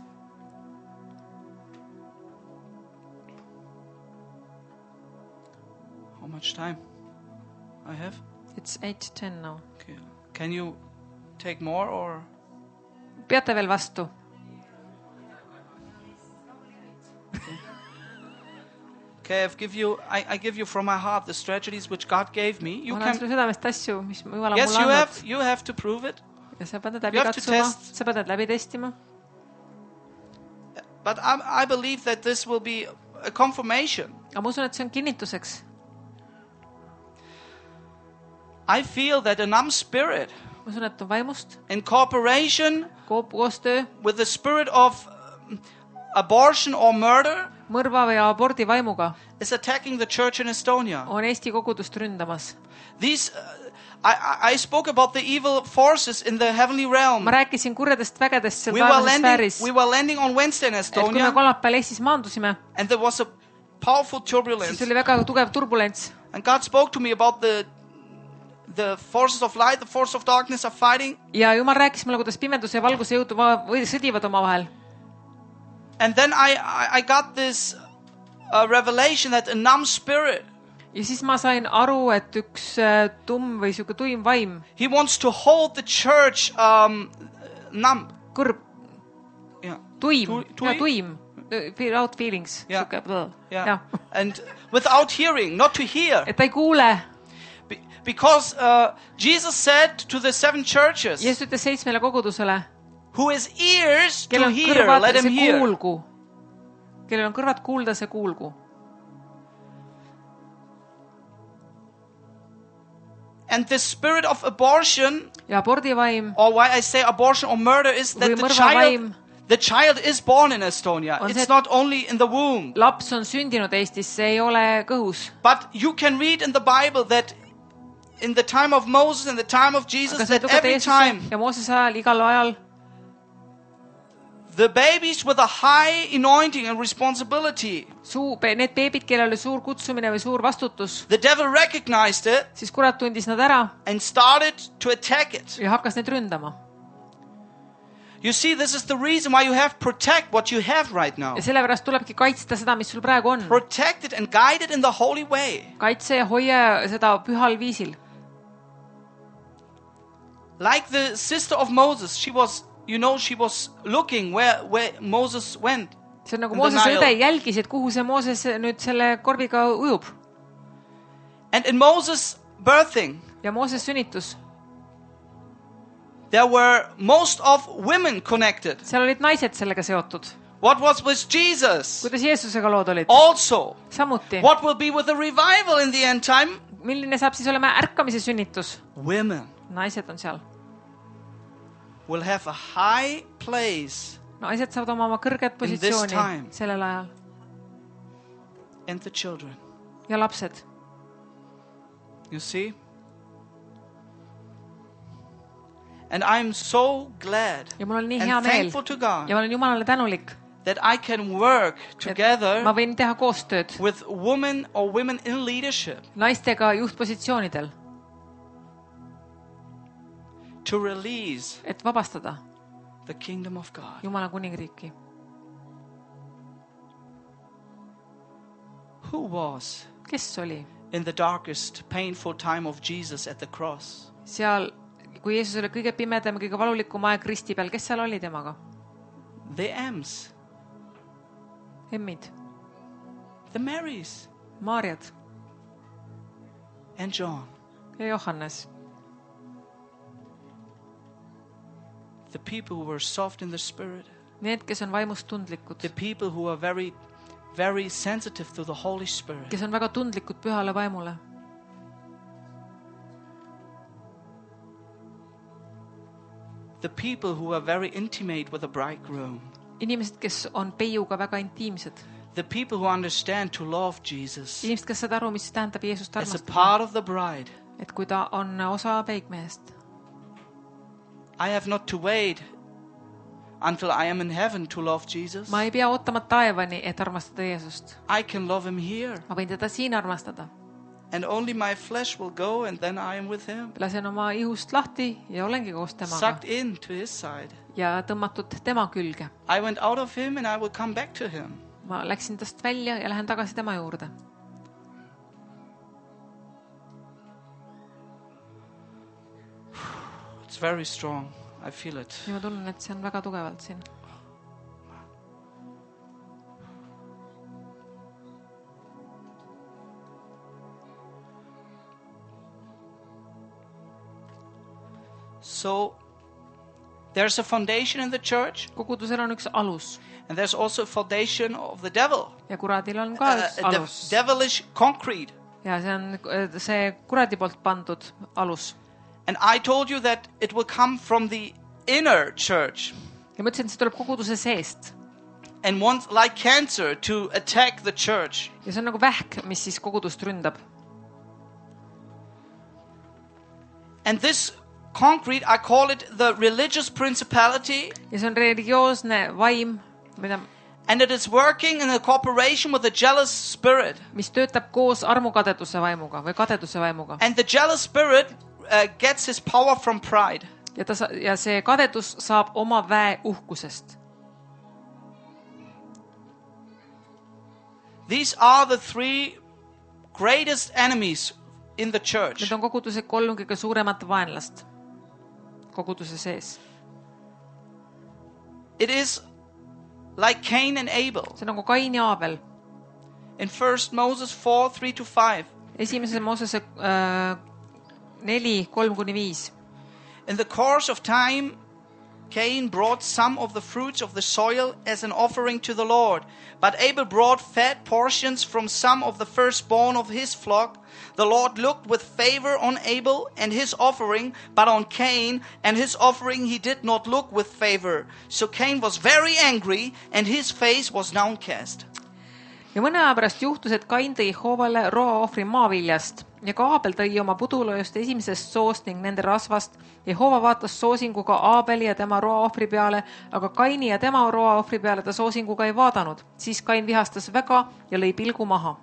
How much time I have? It's 8:10 now. Okay. Can you take more or? Peate veel vastu? Okay, I give you from my heart the strategies which God gave me. You Ma annan can. sulle südamest asju, mis Jumala Yes, mulle andnud. you have to prove it. Ja sa pead need läbi You have to katsuma, test. sa pead need läbi testima. But I believe that this will be a confirmation. Aga ma usun, et see on kinnituseks. I feel that a numb spirit Ma usun, et on vaimust, in cooperation koostöö, with the spirit of abortion or murder mõrva või abordi vaimuga is attacking the church in Estonia. on Eesti kogudust ründamas. These, I spoke about the evil forces in the heavenly realm. Ma rääkisin kurjadest vägedest seal taevases sfääris. We were landing on Wednesday in Et kui me Estonia, kolmapäeval Eestis maandusime, and there was a powerful siis turbulence. oli väga tugev turbulents. And God spoke to me about the forces of light, the forces of darkness are fighting. Ja Jumal rääkis mulle, kuidas pimeduse ja valguse jõud sõdivad omavahel. And then I got this revelation that a numb spirit, Ja siis ma sain aru, et üks tumm või siuke tuim vaim, he wants to hold the church numb. kõrb, Yeah. tuim, Tui- tuim, without feelings, Yeah. siuke, Yeah. jah, And without hearing, not to hear. et ta ei kuule. Because Jesus said to the 7 churches, Jeesus ütles 7 kogudusele, who has ears to kellel on hear, kõrvad, let him see hear. kuulgu. Kellel on kõrvad kuulda, see kuulgu. And the spirit of abortion, Ja abordivaim or why I say abortion or murder, is that või mõrvavaim, the child is born in Estonia. On It's see- not only in the womb. laps on sündinud Eestis, see ei ole kõhus. But you can read in the Bible that in the time of Moses and the time of Jesus, Aga sa that luged every Jeesuse time ja Moosese ajal, igal ajal, the babies with a high anointing and responsibility, need beebid, kellel oli suur kutsumine või suur vastutus, the devil recognized it siis kurat tundis nad ära and started to attack it. ja hakkas neid ründama. You see, this is the reason why you have to protect what you have right now. Ja sellepärast tulebki kaitsta seda, mis sul praegu on. Protect it and guide it in the holy way. Kaitse ja hoia seda pühal viisil. Like the sister of Moses, she was looking where Moses went. See on nagu In the Moosese Nile. õde jälgis, et kuhu see Mooses nüüd selle korviga ujub. And in Moses' birthing, Ja Mooses sünnitus. there were most of women connected. Seal olid naised sellega seotud. What was with Jesus? Kuidas Jeesusega lood olid? Also, Samuti. what will be with the revival in the end time? Milline saab siis olema ärkamise sünnitus? Women Naised on seal. will have a high place Naised saavad oma kõrget In this positsiooni time. sellel ajal. and the children. Ja lapsed. You see? And I'm so glad Ja mul on nii hea and meel. thankful to God Ja ma olen Jumalale tänulik, that I can work et together ma võin teha koostööd with women or women in leadership naistega juhtpositsioonidel, to release et vabastada the kingdom of God. Jumala kuningriiki. Who was Kes oli in the darkest, painful time of Jesus at the cross? seal, kui Jeesus oli kõige pimedam, kõige valulikum aeg risti peal, kes seal oli temaga? The M's, Emmid, the Marys, Maarjad and John. ja Johannes. The people who were soft in the spirit, Need, kes on vaimust tundlikud, the people who are very very sensitive to the Holy Spirit. kes on väga tundlikud pühale vaimule. The people who are very intimate with the bridegroom. Inimesed, kes on peiuga väga intiimsed. The people who understand to love Jesus Inimesed, kes saavad aru, mis tähendab Jeesust as a armastada. part of the bride. Et kui ta on osa peigmehest. I have not to wait until I am in heaven to love Jesus. Ma ei pea ootama taevani, et armastada Jeesust. I can love him here. Ma võin teda siin armastada. And only my flesh will go and then I am with him. Lasen oma ihust lahti ja olengi koos temaga. Sucked in to his side. Ja tõmmatud tema külge. I went out of him and I will come back to him. Ma läksin tast välja ja lähen tagasi tema juurde. It's very strong. I feel it. Ja ma tunnen, et see on väga tugevalt siin. So there's a foundation in the church. Kogudusel on üks alus. And there's also a foundation of the devil. Ja kuradil on ka üks alus. Devilish concrete. Ja see on see kuradi poolt pandud alus. And I told you that it will come from the inner church. Ja ma ütlesin, et see tuleb koguduse seest. And wants like cancer to attack the church. Ja see on nagu vähk, mis siis kogudust ründab. And this concrete, I call it the religious principality. Ja see on religioosne vaim, mida And it is working in a cooperation with the jealous spirit. mis töötab koos armukadeduse vaimuga või kadeduse vaimuga. And the jealous spirit gets his power from pride. Ja see kadedus saab oma väe uhkusest. These are the three greatest enemies in the church. Need on koguduse 3 kõige suuremat vaenlast koguduse sees. It is like Cain and Abel. See on nagu Kain ja Aabel. In 1 Moses 4:3-5. Esimese Moosese 4:3-5. In the course of time, Cain brought some of the fruits of the soil as an offering to the Lord. But Abel brought fat portions from some of the firstborn of his flock. The Lord looked with favor on Abel and his offering, but on Cain and his offering he did not look with favor. So Cain was very angry and his face was downcast. Ja mõne aja pärast juhtus, et Kain tõi Jehovale roaohvri maaviljast ja ka Aabel tõi oma pudulojust esimesest soost ning nende rasvast. Jehova vaatas soosinguga Aabeli ja tema roaohvri peale, aga Kaini ja tema roaohvri peale ta soosinguga ei vaadanud. Siis Kain vihastas väga ja lõi pilgu maha.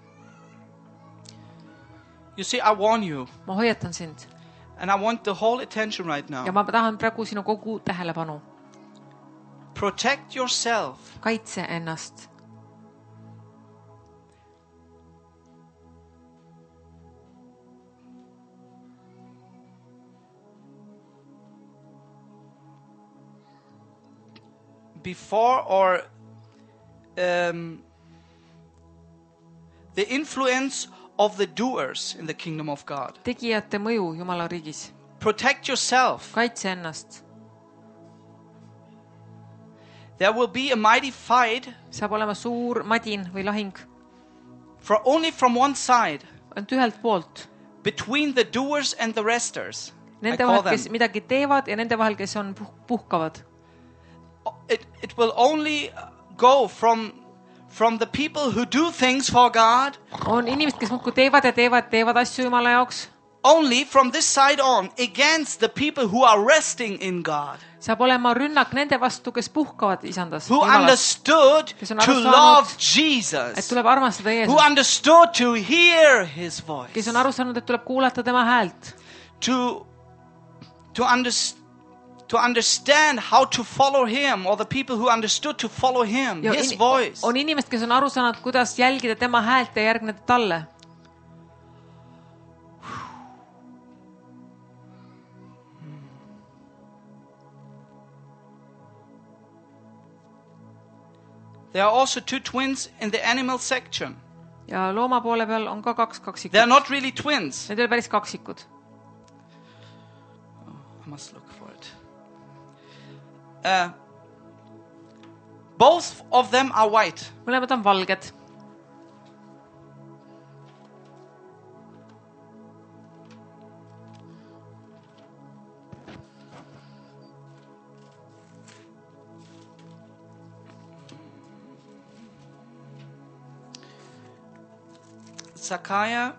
You see, I warn you. Ma hoiatan sind. And I want the whole attention right now. Ja ma tahan praegu sinu kogu tähelepanu. Protect yourself. Kaitse ennast. Before or the influence of the doers in the kingdom of God. Tegijate mõju Jumala riigis. Protect yourself. Kaitse ennast. There will be a mighty fight. Saab olema suur madin või lahing. Only from one side. Ainult ühelt poolt. Between the doers and the resters. Nende vahel, kes midagi teevad ja nende vahel, kes on puhkavad. It will only go from the people who do things for God. On inimesed, kes muudkui teevad asju Jumala jaoks. Only from this side on against the people who are resting in God. Saab olema rünnak nende vastu, kes puhkavad isandas. Who understood to love Jesus. Et tuleb armastada Jeesust. Who understood to hear his voice. Kes on aru saanud, et tuleb kuulata tema häält. To understand how to follow him, or the people who understood to follow him, his voice. On inimesed, kes on aru saanud, kuidas jälgida tema häält ja järgneda talle. There are also two twins in the animal section. Ja looma poole peal on ka 2 kaksikut. They are not really twins. Need ei ole päris kaksikud. I must look for it. Both of them are white. mõlemad on valged. Zechariah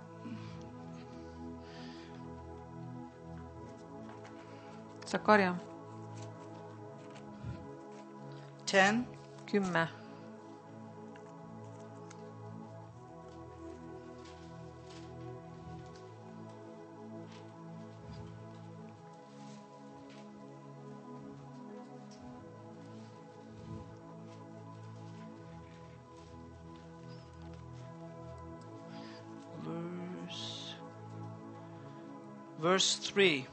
Sakarja 10. 10. Verse 3.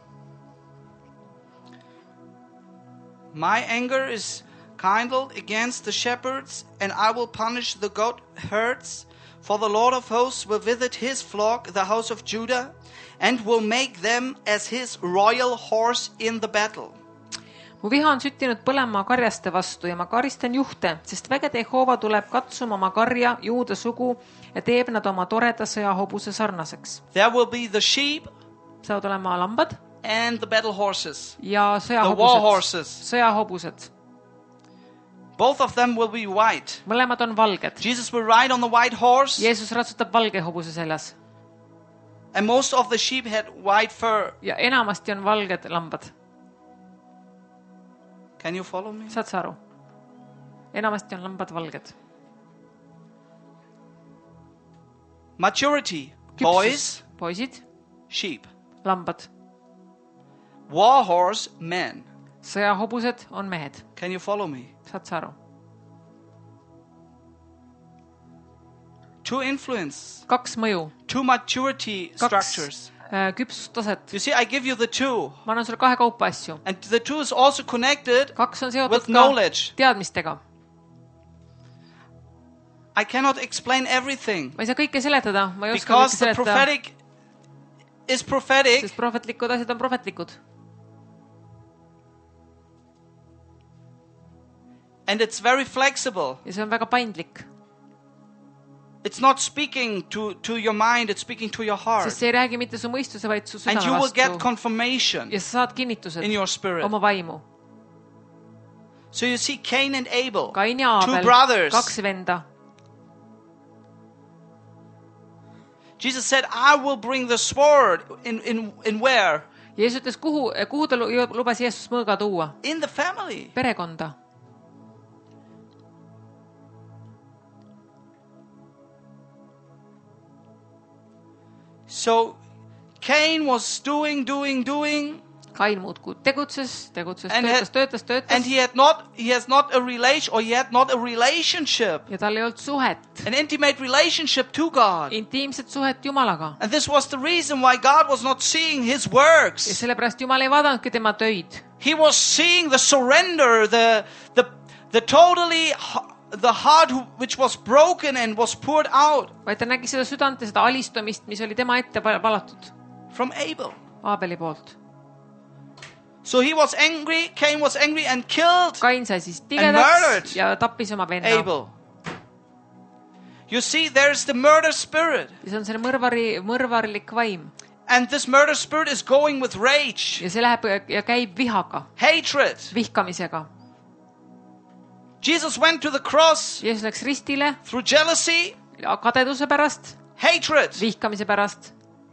My anger is kindled against the shepherds, and I will punish the goat herds, for the Lord of hosts will visit his flock, the house of Judah, and will make them as his royal horse in the battle. Mu viha on süttinud põlema karjaste vastu ja ma karistan juhte, sest vägede Jehova tuleb katsuma oma karja, Juuda sugu, ja teeb nad oma toreda sõjahobuse sarnaseks. There will be the sheep Saavad olema lambad and the battle horses, ja the war horses. sõjahobused. Both of them will be white. Mõlemad on valged. Jesus will ride on the white horse, Jeesus ratsutab valge hobuse seljas and most of the sheep had white fur. ja enamasti on valged lambad. Can you follow me? Saad sa aru? Enamasti on lambad valged. Maturity, boys, Poisid, sheep. lambad. War horse, men. Sõjahobused on mehed. Can you follow me? Saad sa aru? Two influence, Kaks mõju, two maturity structures. küpsustaset. You see, I give you the two. Ma annan sulle kahe kaupa asju. And the two is also connected Kaks on seotud with ka knowledge. teadmistega. I cannot explain everything Ma ei saa kõike seletada, ma ei oska kõike because the seletada, prophetic is prophetic, sest prohvetlikud asjad on prohvetlikud. and it's very flexible. Ja see on väga paindlik, It's not speaking to your mind, it's speaking to your heart. sest see ei räägi mitte su mõistuse, vaid su And you südame will get vastu. confirmation Ja sa saad kinnitused in your spirit. oma vaimu. So you see Cain and Abel, Kain ja two Aabel, brothers. kaks venda. Jesus said, I will bring the sword in where? Jeesus ütles, kuhu ta lubas Jeesus mõõga tuua? In the family. Perekonda. So Cain was doing. Kain muudkui tegutses, And töötas. he has not a relation, or he had not a relationship, Ja tal ei olnud suhet, an intimate relationship to God. intiimset suhet Jumalaga. And this was the reason why God was not seeing his Ja works. sellepärast Jumal ei vaadanudki tema töid. He was seeing the surrender, the totally, the heart which was broken and was poured out Vaid ta nägi seda südant ja seda alistumist, mis oli tema ette valatud from Abel. Aabeli poolt. So he was angry, Cain was angry and killed Kain sai siis murdered tigedaks ja tappis oma venna. Abel. You see, there's the murder spirit. Ja see on selle mõrvarlik vaim. And this murder spirit is going with rage, Ja see läheb ja käib vihaga, hatred. vihkamisega. Jesus went to the cross Jeesus läks ristile through jealousy, kadeduse pärast, hatred. vihkamise pärast.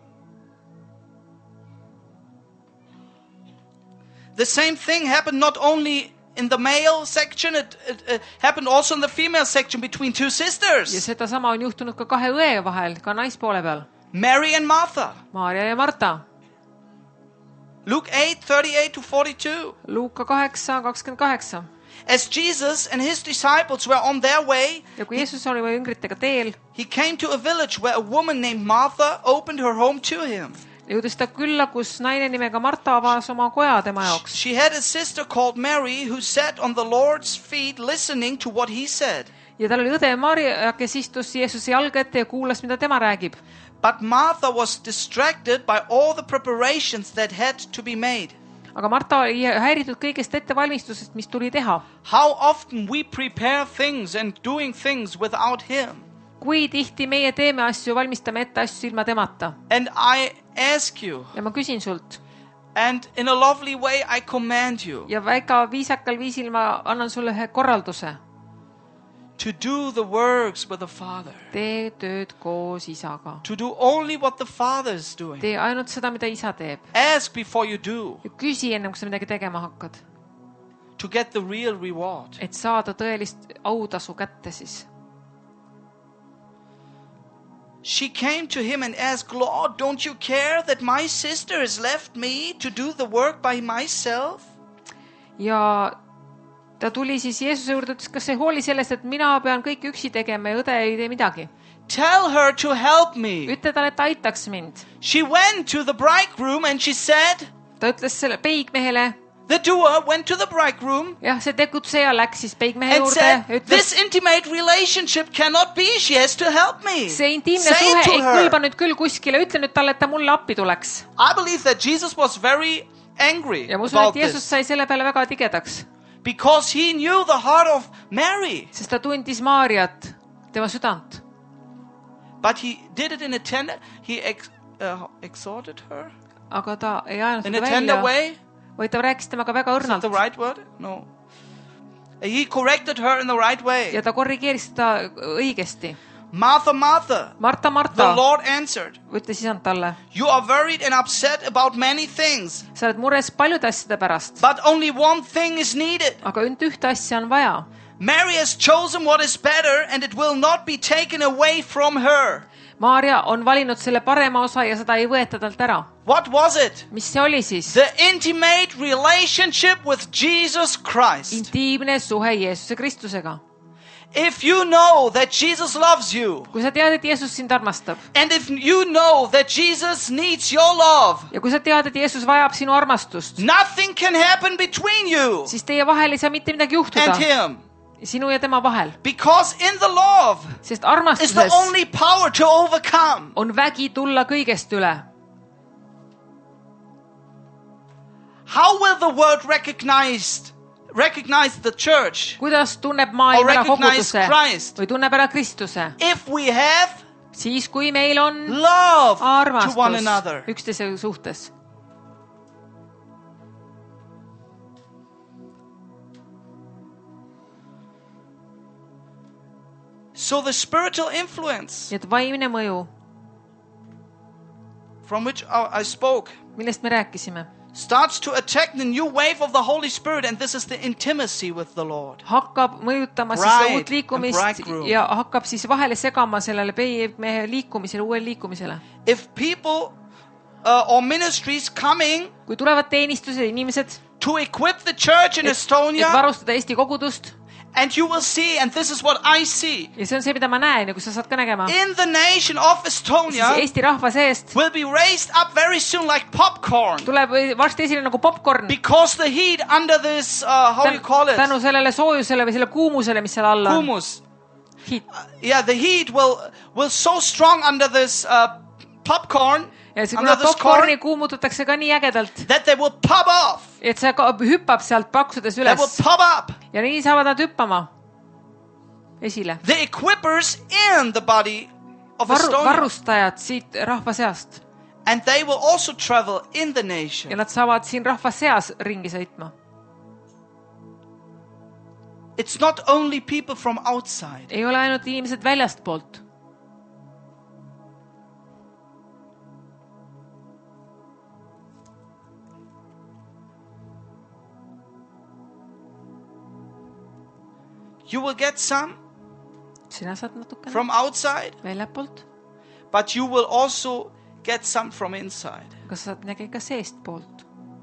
The same thing happened not only in the male section, it happened also in the female section between two Ja sisters, sedasama on juhtunud ka kahe õe vahel, ka naispoole peal. Mary and Martha. Maarja ja Marta. Luke 8:38-42. Luuka 8:28. As Jesus and his disciples were on their way, Ja kui Jeesus oli üngritega teel, he came to a village where a woman named Martha opened her home to him. jõudis ta külla, kus naine nimega Marta avas oma koja tema jaoks. She had a sister called Mary who sat on the Lord's feet listening to what he said. Ja tal oli õde Maarja, kes istus Jeesuse jalga ette ja kuulas, mida tema räägib. But Martha was distracted by all the preparations that had to be made. aga Marta oli häiritud kõigest ettevalmistusest, mis tuli teha. How often we prepare things and doing things without him. Kui tihti meie teeme asju, valmistame ette asju ilma temata. And I ask you, Ja ma küsin sult and in a lovely way I command you, ja väga viisakal viisil ma annan sulle ühe korralduse. to do the works with the Father. Tee tööd koos isaga. To do only what the Father is doing. Tee ainult seda, mida isa teeb. Ask before you do, Ja küsi enne, kui sa midagi tegema hakkad. to get the real reward. Et saada tõelist autasu kätte siis. She came to him and asked, Lord, don't you care that my sister has left me to do the work by myself? Ja ta tuli siis Jeesuse juurde, ütles, kas ei hooli sellest, et mina pean kõik üksi tegema ja õde ei tee midagi. Tell her to help me. Ütle talle, et aitaks mind. She went to the bridegroom and she said, Ta ütles selle peigmehele, the doer went to the bridegroom jah, see tegutseja läks siis peigmehe and juurde, said, ütles, this intimate relationship cannot be. She has to help me. see intiimne Say suhe to ei her. kõlba nüüd küll kuskile, ütle nüüd talle, et ta mulle appi tuleks. I believe that Jesus was very angry Ja ma usun, about et Jeesus this sai selle peale väga tigedaks, because he knew the heart of Mary. sest ta tundis Maarjat, tema südant. But he did it in a tender, he exhorted her Aga ta ei ajanud in a seda tender välja, way. vaid ta rääkis temaga väga Is that õrnalt the right word? No. He corrected her in the right way. ja ta korrigeeris seda õigesti. Martha, Martha, Marta, the Marta, Lord answered, ütles isand talle, you are worried and upset about many things, sa oled mures paljude asjade pärast, but only one thing is needed. aga ühte asja on vaja. Mary has chosen what is better, and it will not be taken away from her. Maarja on valinud selle parema osa ja seda ei võeta talt ära. What was it? Mis see oli siis? The intimate relationship with Jesus Christ. Intiimne suhe Jeesuse Kristusega. If you know that Jesus loves you, Kui sa tead, et Jeesus sind armastab and if you know that Jesus needs your love, ja kui sa tead, et Jeesus vajab sinu armastust, nothing can happen between you siis teie vahel ei saa mitte midagi and juhtuda, him. sinu ja tema vahel. Because in the love Sest is the armastuses only power to overcome. on vägi tulla kõigest üle. How will the world recognize the church Kuidas tunneb or maailm ära recognize koguduse Christ või tunneb ära Kristuse? if we have Siis, kui meil on love to one armastus another? üksteise suhtes. So the spiritual influence Nii et vaimne mõju, from which I spoke millest me rääkisime, starts to attack the new wave of the Holy Spirit, and this is the intimacy with the Lord. hakkab mõjutama Bride siis uut and liikumist bridegroom. ja hakkab siis vahele segama sellele peigmehe liikumisele, uuele liikumisele. If people or ministries coming Kui tulevad teenistused, inimesed, to equip the church in et Estonia, varustada Eesti kogudust, and you will see, and this is what I see, ja see on see, mida ma näen ja kus sa saad ka nägema, in the nation of siis Estonia Eesti rahva seest will be raised up very soon like popcorn, tuleb varsti esile nagu popcorn. because the heat under this, how you call it, Tänu sellele soojusele või selle kuumusele, mis seal all on. humus. Heat. Yeah, the heat will so strong under this popcorn, Ja see, under kuna this popcorni corn, kuumutatakse ka nii ägedalt, that they will pop off. et see hüppab sealt paksudes They will üles pop up. ja nii saavad nad hüppama esile. The equippers in the body of Estonia, Varustajad siit rahva seast and they will also travel in the ja nation. nad saavad siin rahva seas ringi sõitma. It's not only people from outside. Ei ole ainult inimesed väljastpoolt. You will get some Sina saad natukene from outside, väljapoolt, but you will also get some from inside. aga sa saad midagi ka seestpoolt.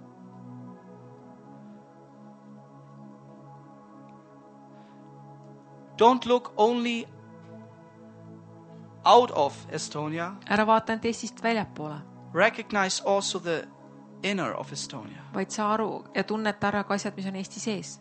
Don't look only out of Estonia. Ära vaata ainult Eestist väljapoole, Recognize also the inner of Estonia. vaid saa aru ja tunneta ära ka asjad, mis on Eesti sees.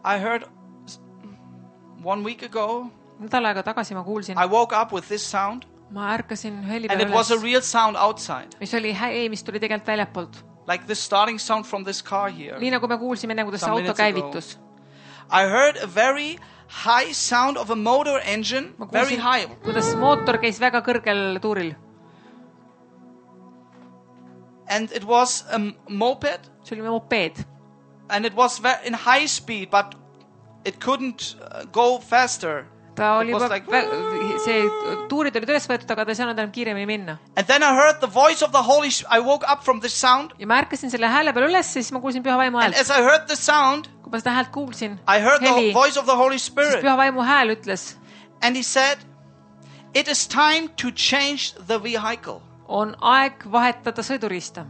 I heard 1 week ago, nädal aega tagasi ma kuulsin, I woke up with this sound, ma ärkasin heli and peale it was a üles, real sound outside, mis oli heli, mis tuli tegelikult väljapoolt. like this starting sound from this car here. Nii nagu me kuulsime enne, kuidas see Some auto minutes ago. käivitus. I heard a very high sound of a motor engine, Ma very kuulsin, high. kuidas mootor käis väga kõrgel tuuril. And it was a moped, See oli mopeed. and it was in high speed, but it couldn't go faster. Ta oli It was juba, like- see tuurid olid üles võetud, aga ta ei saanud enam kiiremini minna. And then I heard the voice of the Holy Spirit. I woke up from this sound, Ja ma ärkasin selle hääle peale üles, siis ma kuulsin püha vaimu and häält. as I heard the sound, Kui ma seda häält kuulsin, I heard the heli, voice of the Holy siis Spirit. püha vaimu hääl ütles, And he said, it is time to change the vehicle. on aeg vahetada sõiduriista.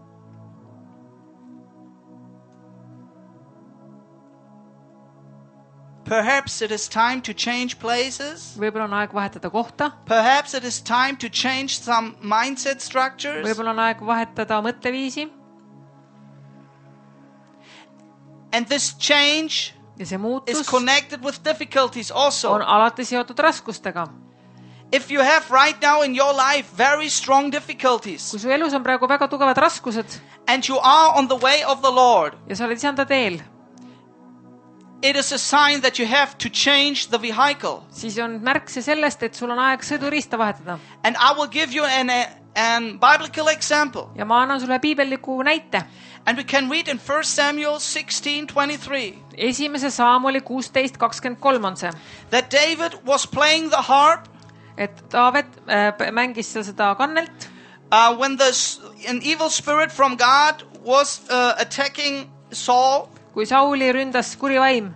Perhaps it is time to change places. Võib-olla on aeg vahetada kohta, Perhaps it is time to change some mindset structures. võib-olla on aeg vahetada mõtteviisi And this change ja see is muutus connected with difficulties on also. alati seotud raskustega. If you have right now in your life very strong difficulties Kui su elus on praegu väga tugevad raskused and you are on the way of the Lord, ja sa oled isanda teel, it is a sign that you have to change the vehicle. siis on märkse sellest, et sul on aeg sõiduriista vahetada. And I will give you an biblical example. Ja ma annan sulle piibelliku näite. And we can read in 1 Samuel 16:23 Esimese Saamuli 16:23 on see, that David was playing the harp et Taavet mängis seal seda kannelt, when an evil spirit from God was attacking Saul. kui Sauli ründas kuri vaim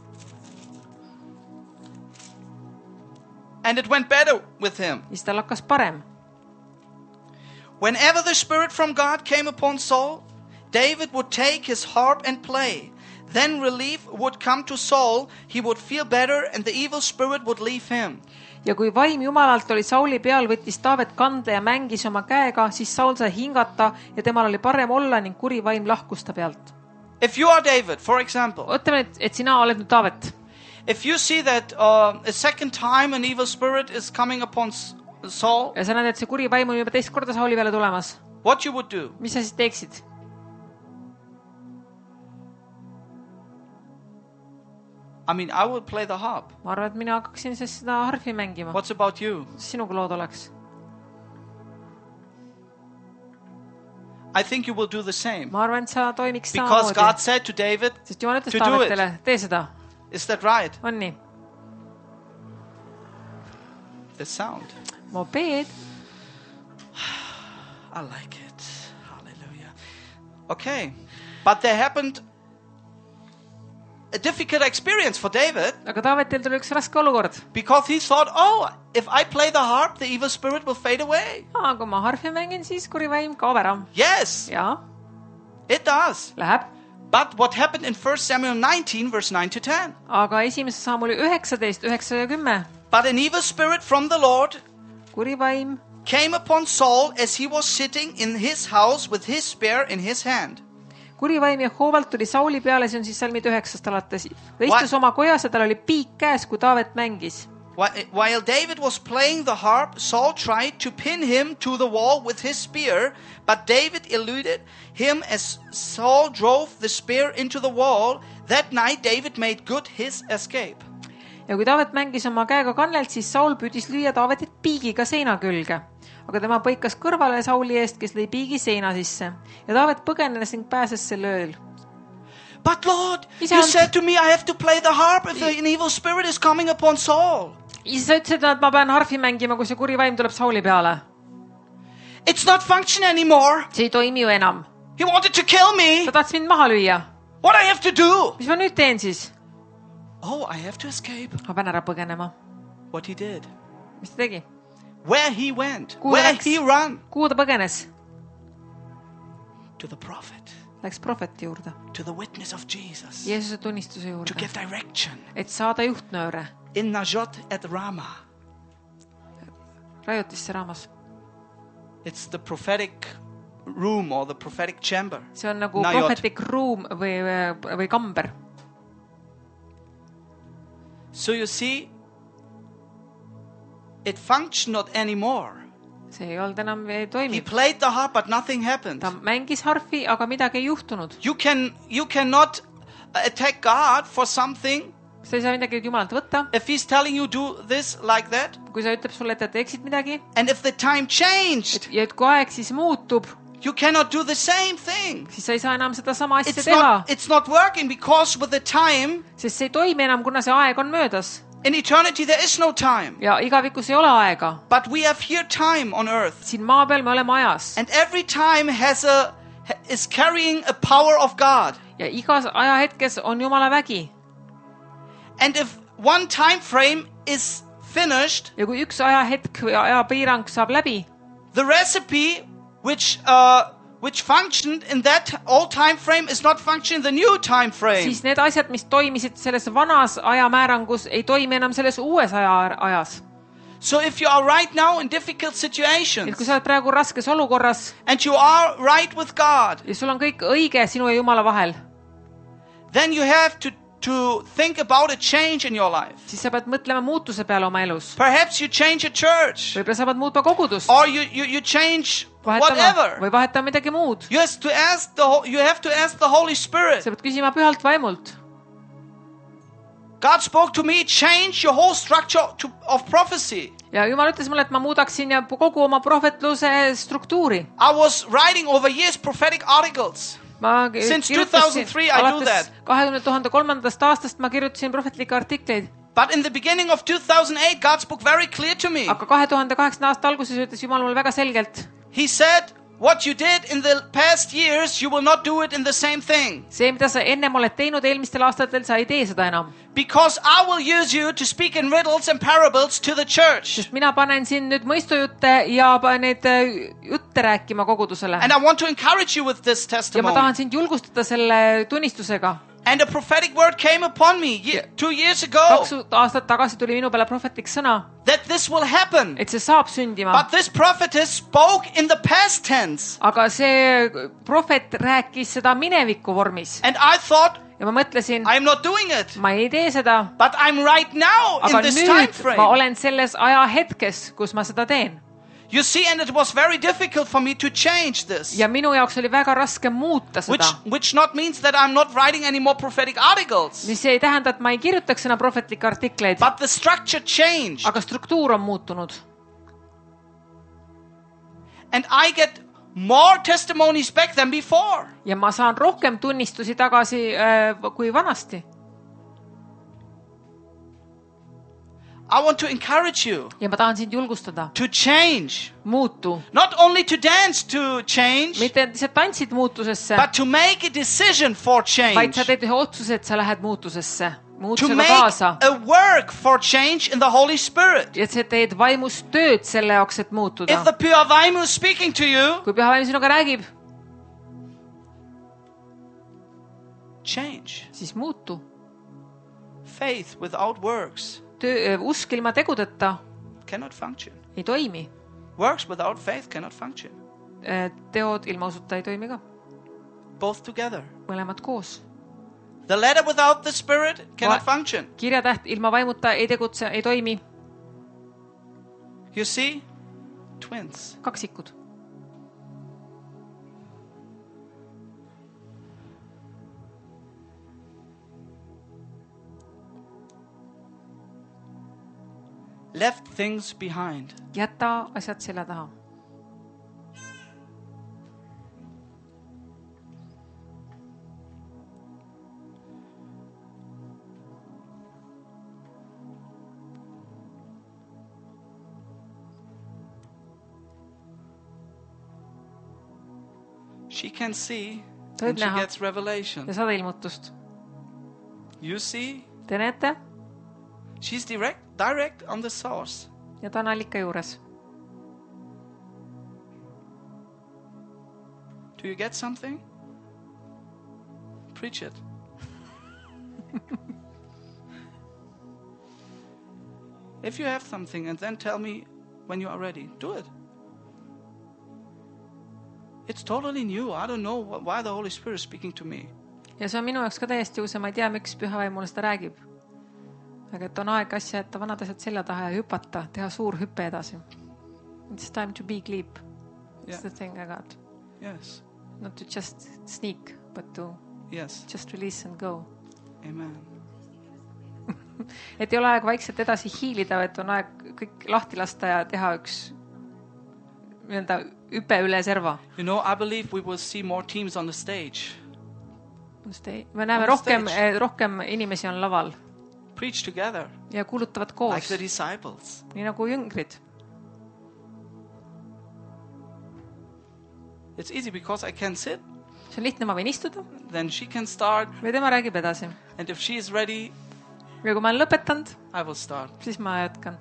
And it went better with him. siis tal hakkas parem. Whenever the spirit from God came upon Saul, David would take his harp and play. Then relief would come to Saul, he would feel better, and the evil spirit would leave him. Ja kui vaim Jumalalt oli Sauli peal, võttis Taavet kande ja mängis oma käega, siis Saul sai hingata ja temal oli parem olla ning kuri vaim lahkus ta pealt. If you are David, for example, Võtame, et sina oled nüüd Taavet. if you see that a second time an evil spirit is coming upon Saul, Ja sa näed, et see kuri vaim on juba teist korda Sauli peale tulemas. what you would do? Mis sa siis teeksid? I mean, I would play the harp. Ma arvan, et mina hakkaksin siis seda harfi mängima. What's about you? Mis sinuga lood oleks? I think you will do the same. Ma arvan, et sa toimiks Because God samamoodi. said to David, Sest Jumal ütles to do Taavetele, tee seda. is that right? On nii? The sound. Mopeed. I like it. Hallelujah. Okay. But there happened a difficult experience for David Aga Taavetil tuli üks raske olukord. because he thought, oh, if I play the harp, the evil spirit will fade away. Kui ma harfi mängin, siis kuri vaim kaob ära. Yes, Ja, it does. läheb. But what happened in 1 Samuel 19, verse 9 to 10? Aga esimese saamuli 19, 9 ja 10. But an evil spirit from the Lord Kuri vaim came upon Saul as he was sitting in his house with his spear in his hand. Kuri vaim Jehoovalt tuli Sauli peale, see on siis salmid 9 alates. Ta istus oma kojas ja tal oli piik käes, kui Taavet mängis. While David was playing the harp, Saul tried to pin him to the wall with his spear, but David eluded him as Saul drove the spear into the wall. That night David made good his escape. Ja kui Taavet mängis oma käega kannelt, siis Saul püüdis lüüa Taavetit piigiga seina külge. Aga tema põikas kõrvale Sauli eest, kes lõi piigi seina sisse. Ja Taavet põgenes ning pääses sel ööl. But Lord, you Isand. said to me I have to play the harp if an evil spirit is coming upon Saul. Siis sa ütlesid, et ma pean harfi mängima, kui see kuri vaim tuleb Sauli peale. It's not functioning anymore. See ei toimi ju enam. He wanted to kill me. Ta tahtis mind maha lüüa. What I have to do? Mis ma nüüd teen siis? Oh, I have to escape. Ma pean ära põgenema. What he did. Mis ta tegi? Where he went. Kuhu Where läks? he ran. Kuhu ta põgenes? To the prophet. Läks prohveti juurde. To the witness of Jesus. Jeesuse tunnistuse To juurde. give direction. Et saada juhtnööre. In Najot at Ramah. Rajutisse raamas. It's the prophetic room or the prophetic chamber. See on nagu Najot. prohvetlik ruum või kamber. So you see, it functioned not anymore. see ei olnud enam He toimib. played the harp, but nothing happened. ta mängis harfi, aga midagi ei juhtunud. You cannot attack God for something sa ei saa midagi Jumalalt võtta, if He's telling you do this like that. kui sa ütleb sulle, et teeksid midagi And if the time changed, ja et kui aeg siis muutub, you cannot do the same thing. siis sa ei saa enam seda sama asja teha, It's not working because with the time, sest see ei toimi enam, kuna see aeg on möödas in eternity there is no time. ja igavikus ei ole aega. But we have here time on earth. siin maa peal me oleme ajas And every time is carrying a power of God. ja igas ajahetkes on Jumala vägi. And if one time frame is finished, ja kui üks ajahetk või ajapiirang saab läbi, the recipe which functioned in that old time frame is not functioning in the new time frame. siis need asjad, mis toimisid selles vanas ajamäärangus, ei toimi enam selles uues ajas. So if you are right now in difficult et situations kui sa oled praegu raskes olukorras and you are right with God, ja sul on kõik õige sinu ja Jumala vahel, then you have to think about a change in your life. siis sa pead mõtlema muutuse peale oma elus. Perhaps you change a church võib-olla sa pead muutma kogudust, or you change whatever. või vahetama midagi muud. You have to ask the Holy Spirit. sa pead küsima Pühalt Vaimult. God spoke to me, change your whole structure of prophecy. ja Jumal ütles mulle, et ma muudaksin ja kogu oma prohvetluse struktuuri. I was writing over years prophetic articles. ma Since kirjutasin 2003 I do that. 2003. aastast ma kirjutasin prohvetlikke artikleid, But in the beginning of 2008, God spoke very clear to me. aga 2008. aasta alguses ütles Jumal mulle väga selgelt, He said, what you did in the past years, you will not do it in the same thing. see, mida sa ennem oled teinud eelmistel aastatel, sa ei tee seda enam. Because I will use you to speak in riddles and parables to the church. sest mina panen siin nüüd mõistujutte ja need jutte rääkima kogudusele. And I want to encourage you with this ja ma testimony. tahan sind julgustada selle tunnistusega. And a prophetic word came upon me 2 years ago 2 aastat tagasi tuli minu peale prohvetlik sõna, that this will happen. et see saab sündima. But this prophetess spoke in the past tense. aga see prohvet rääkis seda mineviku vormis And I thought, ja ma mõtlesin, I'm not doing it. ma ei tee seda, But I'm right now aga in this time nüüd frame. ma olen selles ajahetkes, kus ma seda teen. You see, and it was very difficult for me to change this. ja minu jaoks oli väga raske muuta seda, Which not means that I'm not writing any more prophetic articles. mis ei tähenda, et ma ei kirjutaks enam prohvetlikke artikleid, But the structure changed. aga struktuur on muutunud. And I get more testimonies back than before. ja ma saan rohkem tunnistusi tagasi kui vanasti. I want to encourage you ja ma tahan sind julgustada, to change. muutu. Not only to dance to change, mitte lihtsalt tantsid muutusesse, but to make a decision for vaid change. sa teed ühe otsuse, et sa lähed muutusesse, To muutusega make kaasa. a work for change in the Holy Spirit. ja et sa teed vaimus tööd selle jaoks, et muutuda. If the pure vaimu is speaking to you, kui Püha Vaim sinuga räägib, change. siis muutu. Faith without works Usk ilma tegudeta cannot function. ei toimi. Works without faith cannot function. Teod ilma usuta ei toimi ka. Both together. mõlemad koos. The letter without the Spirit cannot Va- function. kirjatäht ilma vaimuta ei tegutse, ei toimi. You see? Twins. kaksikud. Left things behind. jäta asjad selja taha. She can see Ta and võib she näha gets revelation. ja saada ilmutust. You see? Te näete? She's direct on the source. ja ta on allika juures. Do you get something? Preach it. If you have something and then tell me when you are ready, do it. It's totally new. I don't know why the Holy Spirit is speaking to me. ja see on minu jaoks ka täiesti uus ja ma ei tea, miks Püha Vaim mulle seda räägib. aga et on aeg asja jätta vanad asjad selja taha ja hüpata, teha suur hüpe edasi. It's time to big leap. It's the thing I got. Yes. Not to just sneak, but to Yes. just release and go. Amen. Et ei ole aeg vaikselt edasi hiilida, et on aeg kõik lahti lasta ja teha üks hüpe üle serva. You know, I believe we will see more teams on the stage. Me näeme rohkem inimesi on laval Preach together ja kuulutavad like koos, the disciples. nii nagu jüngrid. It's easy because I can sit, See on lihtne, ma võin istuda then she can start, või tema räägib edasi. and if she is ready, Ja kui ma olen lõpetanud, I will start. siis ma jätkan.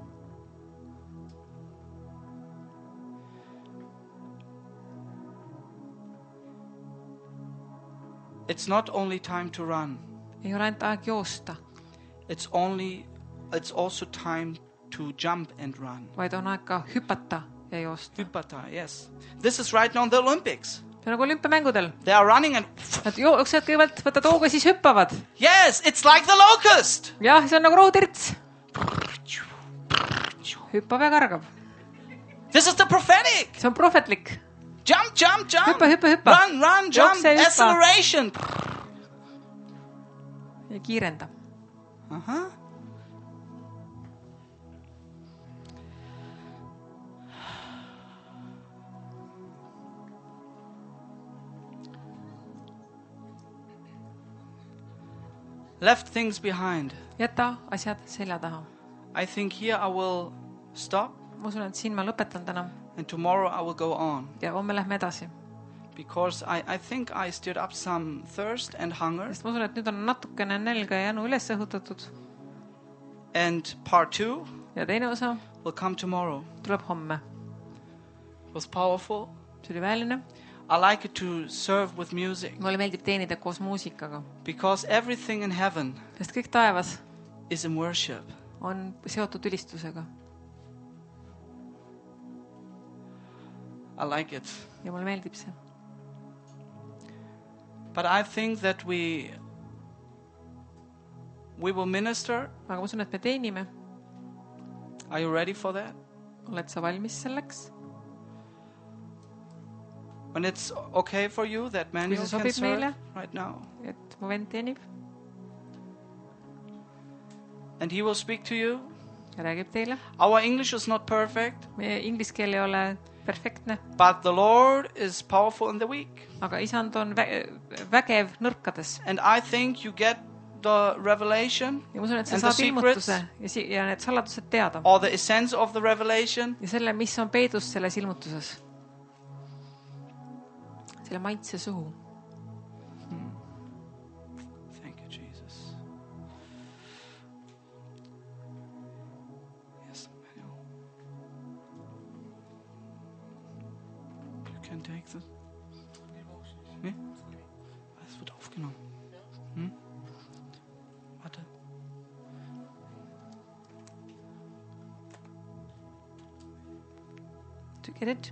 It's not only time to run. Ei ole ainult aeg joosta, It's also time to jump and run. vaid on aeg ka hüpata ja joosta. Hypata, yes. This is right now in the Olympics. See on nagu olümpiamängudel. They are running and Nad jooksevad kõigepealt, võtad hooga, siis hüppavad. yes, it's like the locust. Jah, see on nagu rohutirts. Hüppab ja kargab. This is the prophetic. See on prohvetlik. Jump, jump, jump. Hüppa, hüppa, hüppa. Run, run, jump. Jookse, hüppa. Acceleration. Ja kiirenda. Uh-huh. Left things behind. Jäta asjad selja taha. I think here I will stop, Ma usun, et siin ma lõpetan täna and tomorrow I will go on. ja homme lähme edasi. Because I think I stirred up some thirst and hunger. Sest ma usun, et nüüd on natukene nälga ja janu üles õhutatud. And part 2 Ja teine osa will come tomorrow. tuleb homme. It was powerful. See oli väeline. I like it to serve with music. Mulle meeldib teenida koos muusikaga. Because everything in heaven Sest kõik taevas is in worship. on seotud ülistusega. I like it. Ja mulle meeldib see. But I think that we will minister. Aga ma usun, et me teenime. Are you ready for that? Oled sa valmis selleks? When it's okay for you that Manuel see can sobib serve meile. right now. Et mu vend teenib And he will speak to you. ja räägib teile. Our English is not perfect, Meie inglise keel ei ole perfektne, but the Lord is powerful in the weak. aga isand on vägev nõrkades. And I think you get the revelation Ja ma usun, et sa and the saad secrets ilmutuse ja need saladused teada. or the essence of the revelation. Ja selle, mis on peidus selles ilmutuses. Selle maitse suhu. Thank you, Jesus. Yes, Manuel. You can take this. Nee? Es wird aufgenommen. Warte. Do you get it?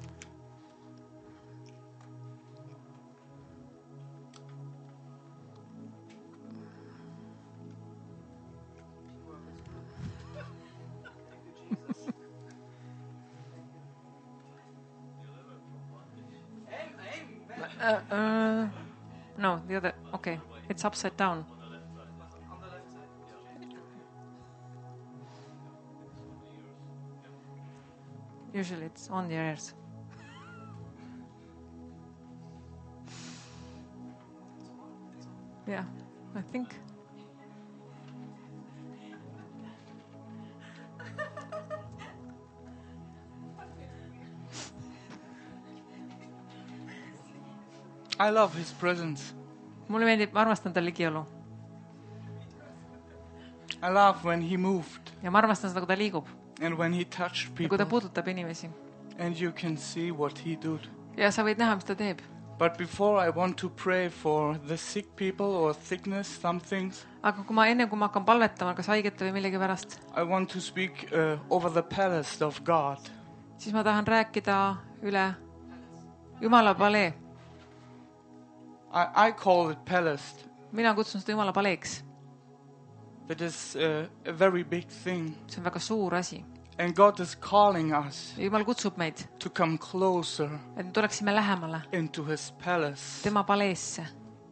No, the other. Okay, it's upside down. Usually it's on the ears. Yeah, I think. I love his presence. Mulle meeldib, ma armastan ta ligiolu. I love when he moved Ja ma armastan seda, kui ta liigub. and when he touched Ja kui ta people. puudutab inimesi. And you can see what he did. Ja sa võid näha, mis ta teeb. But before I want to pray for the sick people or sickness, some things, Aga kui ma ma hakkan palvetama, kas haigete või millegi pärast, I want to speak over the palace of God. siis ma tahan rääkida üle Jumala palee. I call it palace. Mina kutsun seda Jumala paleeks. That is a very big thing. see on väga suur asi. And God is calling us Jumal kutsub meid, to come closer et me tuleksime lähemale into His palace, tema paleesse,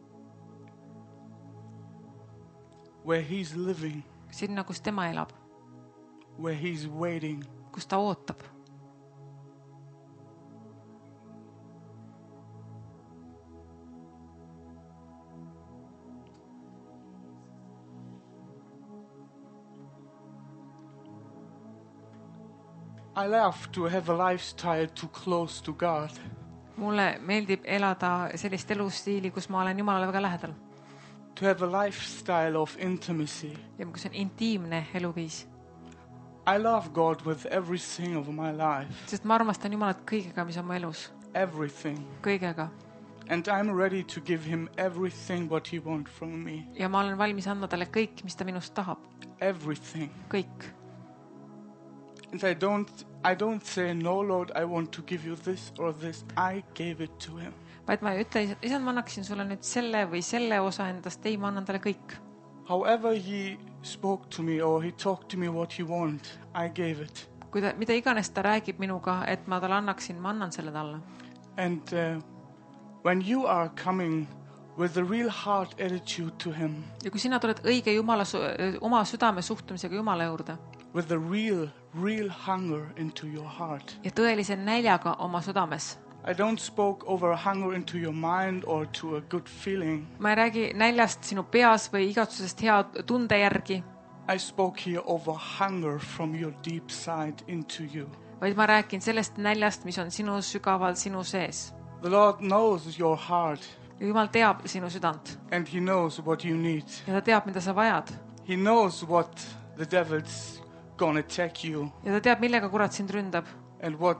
where He's living, sinna, kus tema elab, where He's waiting. kus ta ootab. I love to have a lifestyle too close to God. Mulle meeldib elada sellist elustiili, kus ma olen Jumalale väga lähedal. To have a lifestyle of intimacy. Ja kus on intiimne eluviis. I love God with everything of my life. Sest ma armastan Jumalat kõigega, mis on mu elus. Everything. Kõigega. And I'm ready to give Him everything what He wants from me. Ja ma olen valmis andma talle kõik, mis ta minust tahab. Everything. Kõik. And I don't say, no, Lord, I want to give you this or this. I gave it to Him. Vaid ma ei ütle, isand, ma annaksin sulle nüüd selle või selle osa endast. Ei, ma annan talle kõik. However He spoke to me or He talked to me what He want, I gave it. Mida iganes ta räägib minuga, et ma talle annaksin, ma annan selle talle. And when you are coming with a real heart attitude to Him, ja kui sina tuled õige Jumala, oma südame suhtumisega Jumala juurde, with a real hunger into your heart. Ja tõelise näljaga oma südames. I don't spoke over hunger into your mind or to a good feeling. Ma ei räägi näljast sinu peas või igatsusest hea tunde järgi. I spoke here over hunger from your deep side into you. Vaid ma räägin sellest näljast, mis on sinu sügaval sinu sees. The Lord knows your heart. Ja Jumal teab sinu südant. And He knows what you need. Ja ta teab, mida sa vajad. He knows what the devil's gonna attack you. Ja ta teab, millega kurat sind ründab. And what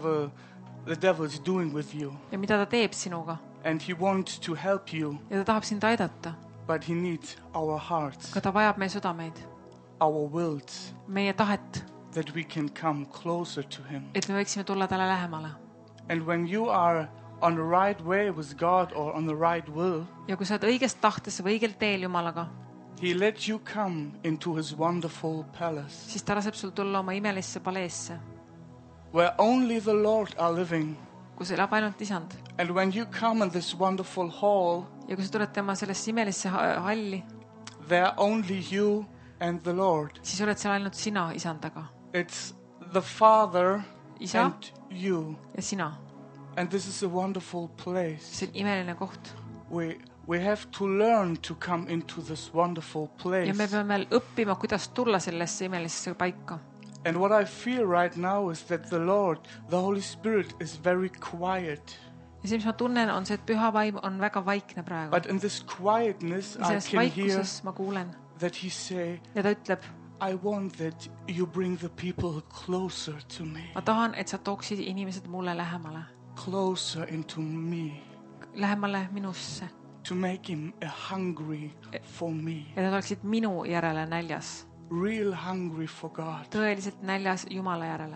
the devil's doing with you. Ja mida ta teeb sinuga. And He wants to help you. Ja ta tahab sind aidata. But He needs our hearts. Ka ta vajab meie südameid. Our wills. Meie tahet. That we can come closer to Him. Et me võiksime tulla talle lähemale. And when you are on the right way with God or on the right will, ja kui sa oled õigest tahtes või õigel teel Jumalaga, He lets you come into His wonderful palace, siis ta laseb sul tulla oma imelisse paleesse, where only the Lord are living. kus elab ainult isand. And when you come in this wonderful hall, ja kui sa tuled tema sellesse imelisse halli, there are only you and the Lord. siis oled seal ainult sina isandaga. It's the Father Isa and you. ja sina. And this is a wonderful place. See on imeline koht. We have to learn to come into this wonderful place. Ja me peame õppima, kuidas tulla sellesse imelisse paika. And what I feel right now is that the Lord, the Holy Spirit is very quiet. Ja see, mis ma tunnen, on see, et püha vaim on väga vaikne praegu. But in this quietness I can hear ma kuulen, that He say, ja ta ütleb, I want that you bring the people closer to me. Ma tahan, et sa tooksid inimesed mulle lähemale. Closer into me. Lähemale minusse. To make him hungry for me. Ja nad oleksid minu järele näljas. Real hungry for God. Tõeliselt näljas Jumala järele.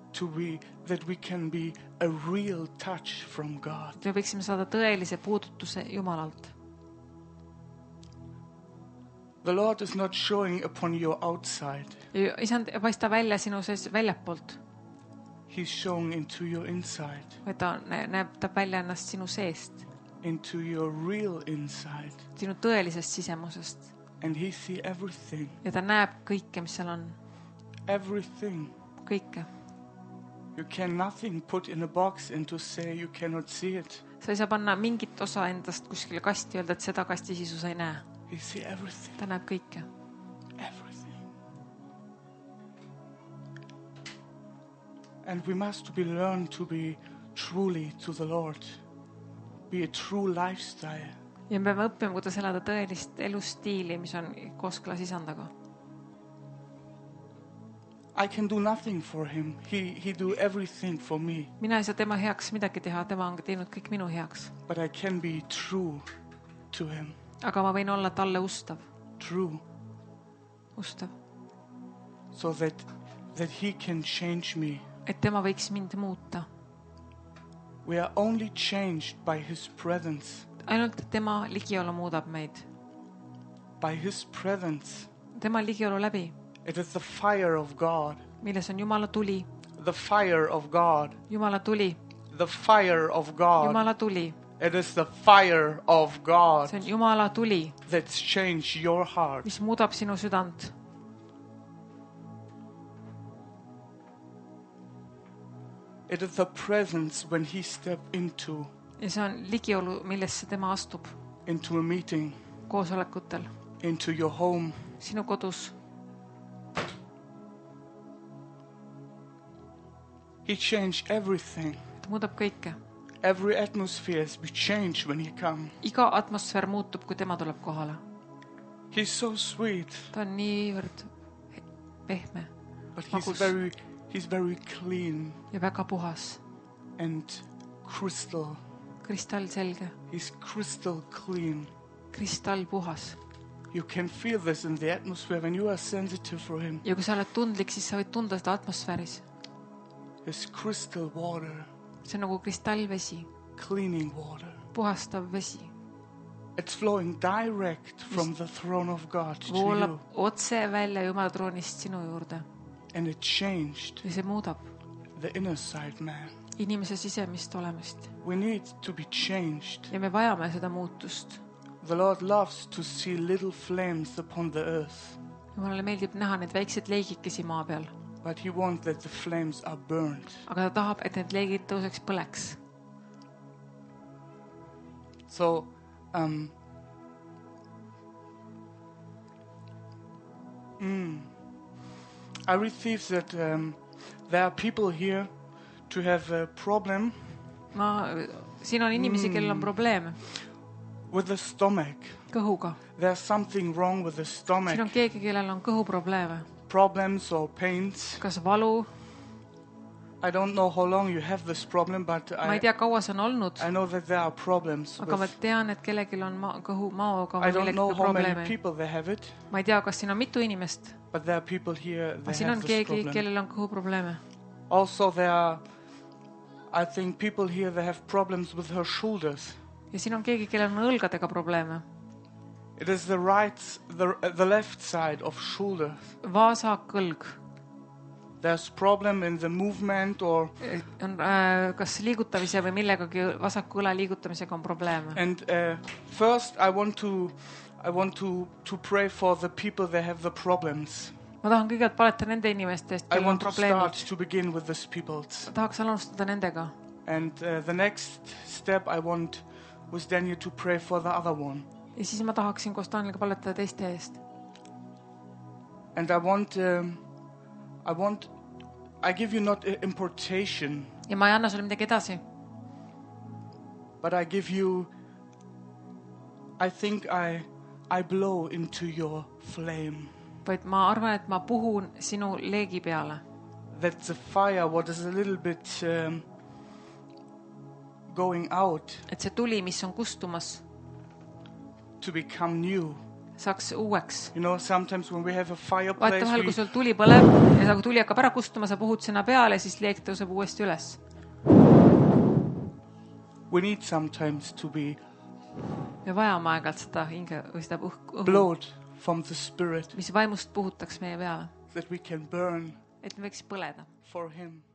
That we can be a real touch from God. Me võiksime saada tõelise puudutuse Jumalalt. The Lord is not showing upon your outside. Isand ei paista välja sinu sees väljapoolt. He's showing into your inside. Või ta näeb välja ennast sinu seest. Into your real inside. Sinu tõelisest sisemusest. And He see everything. Ja ta näeb kõike, mis seal on. Everything. Kõike. You can nothing put in a box and to say you cannot see it. Sa ei saa panna mingit osa endast kuskile kasti öelda, et seda kasti sisu sa ei näe. He see everything. Ta näeb kõike. Everything. And we must learn to be truly to the Lord. Be a true lifestyle. Ja me peame õppima, kuidas elada tõelist elustiili, mis on kooskõlas isandaga. I can do nothing for him. He do everything for me. Mina ei saa tema heaks midagi teha, tema on teinud kõik minu heaks. But I can be true to him. Aga ma võin olla talle ustav. True. Ustav. So that he can change me. Et tema võiks mind muuta. We are only changed by his presence. Ainult tema ligiolu muudab meid. By his presence. tema ligiolu läbi, It is the fire of God. milles on Jumala tuli, The fire of God. Jumala tuli, The fire of God. Jumala tuli. It is the fire of God See on Jumala tuli, that's changed your heart. mis muudab sinu südant. It is the presence when he stepped Ja see on ligiolu, millesse tema astub into a meeting, koosolekutel, into your home. sinu kodus. He changed everything. Ta muudab kõike. Every atmosphere has been changed when he comes. Iga atmosfäär muutub, kui tema tuleb kohale. He's so sweet, Ta on niivõrd pehme but Magus. he's very clean ja väga puhas, and crystal. kristallselge, He's crystal clean. kristallpuhas. You can feel this in the atmosphere when you are sensitive for him. Ja kui sa oled tundlik, siis sa võid tunda seda atmosfääris. It's crystal water, See on nagu kristallvesi, cleaning water. puhastav vesi. It's flowing direct from the throne of God to Voolab you. otse välja Jumala troonist sinu juurde And it changed ja see muudab the inner side man. inimese sisemist olemist. We need to be changed. Ja me vajame seda muutust. The Lord loves to see little flames upon the earth, Jumalale meeldib näha need väiksed leigikesi maa peal, but he wants that the flames are burned. aga ta tahab, et need leigid tõuseks põleks. So, I received that there are people here to have a problem Siin on inimesi, kellel on probleeme with the stomach. kõhuga. There's something wrong with the stomach. Siin on keegi, kellel on kõhuprobleeme. Problems or pains. Kas valu? I don't know how long you have this problem, but Ma ei tea, kaua see on olnud, I know that there are problems. aga ma tean, et kellelgi on kõhumaoga I don't know millegi how many probleeme. people they have it, Ma ei tea, kas siin on mitu inimest, but there are people here aga that siin have on this keegi, problem. kellel on kõhuprobleeme. Also, there are, I think, people here that have problems with her shoulders. Ja siin on keegi, kellel on õlgadega probleeme. It is the left side of shoulder. Vasak õlg. There's problem in the movement or. On, kas liigutamise või millegagi vasaku õla liigutamisega on probleeme. And first, I want to pray for the people that have the problems. Ma tahan kõigepealt paleta nende inimeste eest, I kellel on want to start probleemid. to begin with these peoples. Ma tahaks alustada nendega. And the next step I want was Daniel to pray for the other one. Ja siis ma tahaksin koos Danieliga palletada teiste eest. And I give you not importation, Ja ma ei anna sulle midagi edasi. but I give you, I think I blow into your flame. Vaid ma arvan, et ma puhun sinu leegi peale. That the fire, what is a little bit going out, Et see tuli, mis on kustumas, to become new. saaks uueks. You know, sometimes when we have a Vaata fireplace, vahel, kui sul tuli põleb ja kui tuli hakkab ära kustuma, sa puhud sinna peale, siis leek tõuseb uuesti üles. we need sometimes to be Me vajame aeg-ajalt seda hinge või seda õhu, blowed from the Spirit, mis vaimust puhutaks meie peale, that we can burn et me võiks põleda for Him.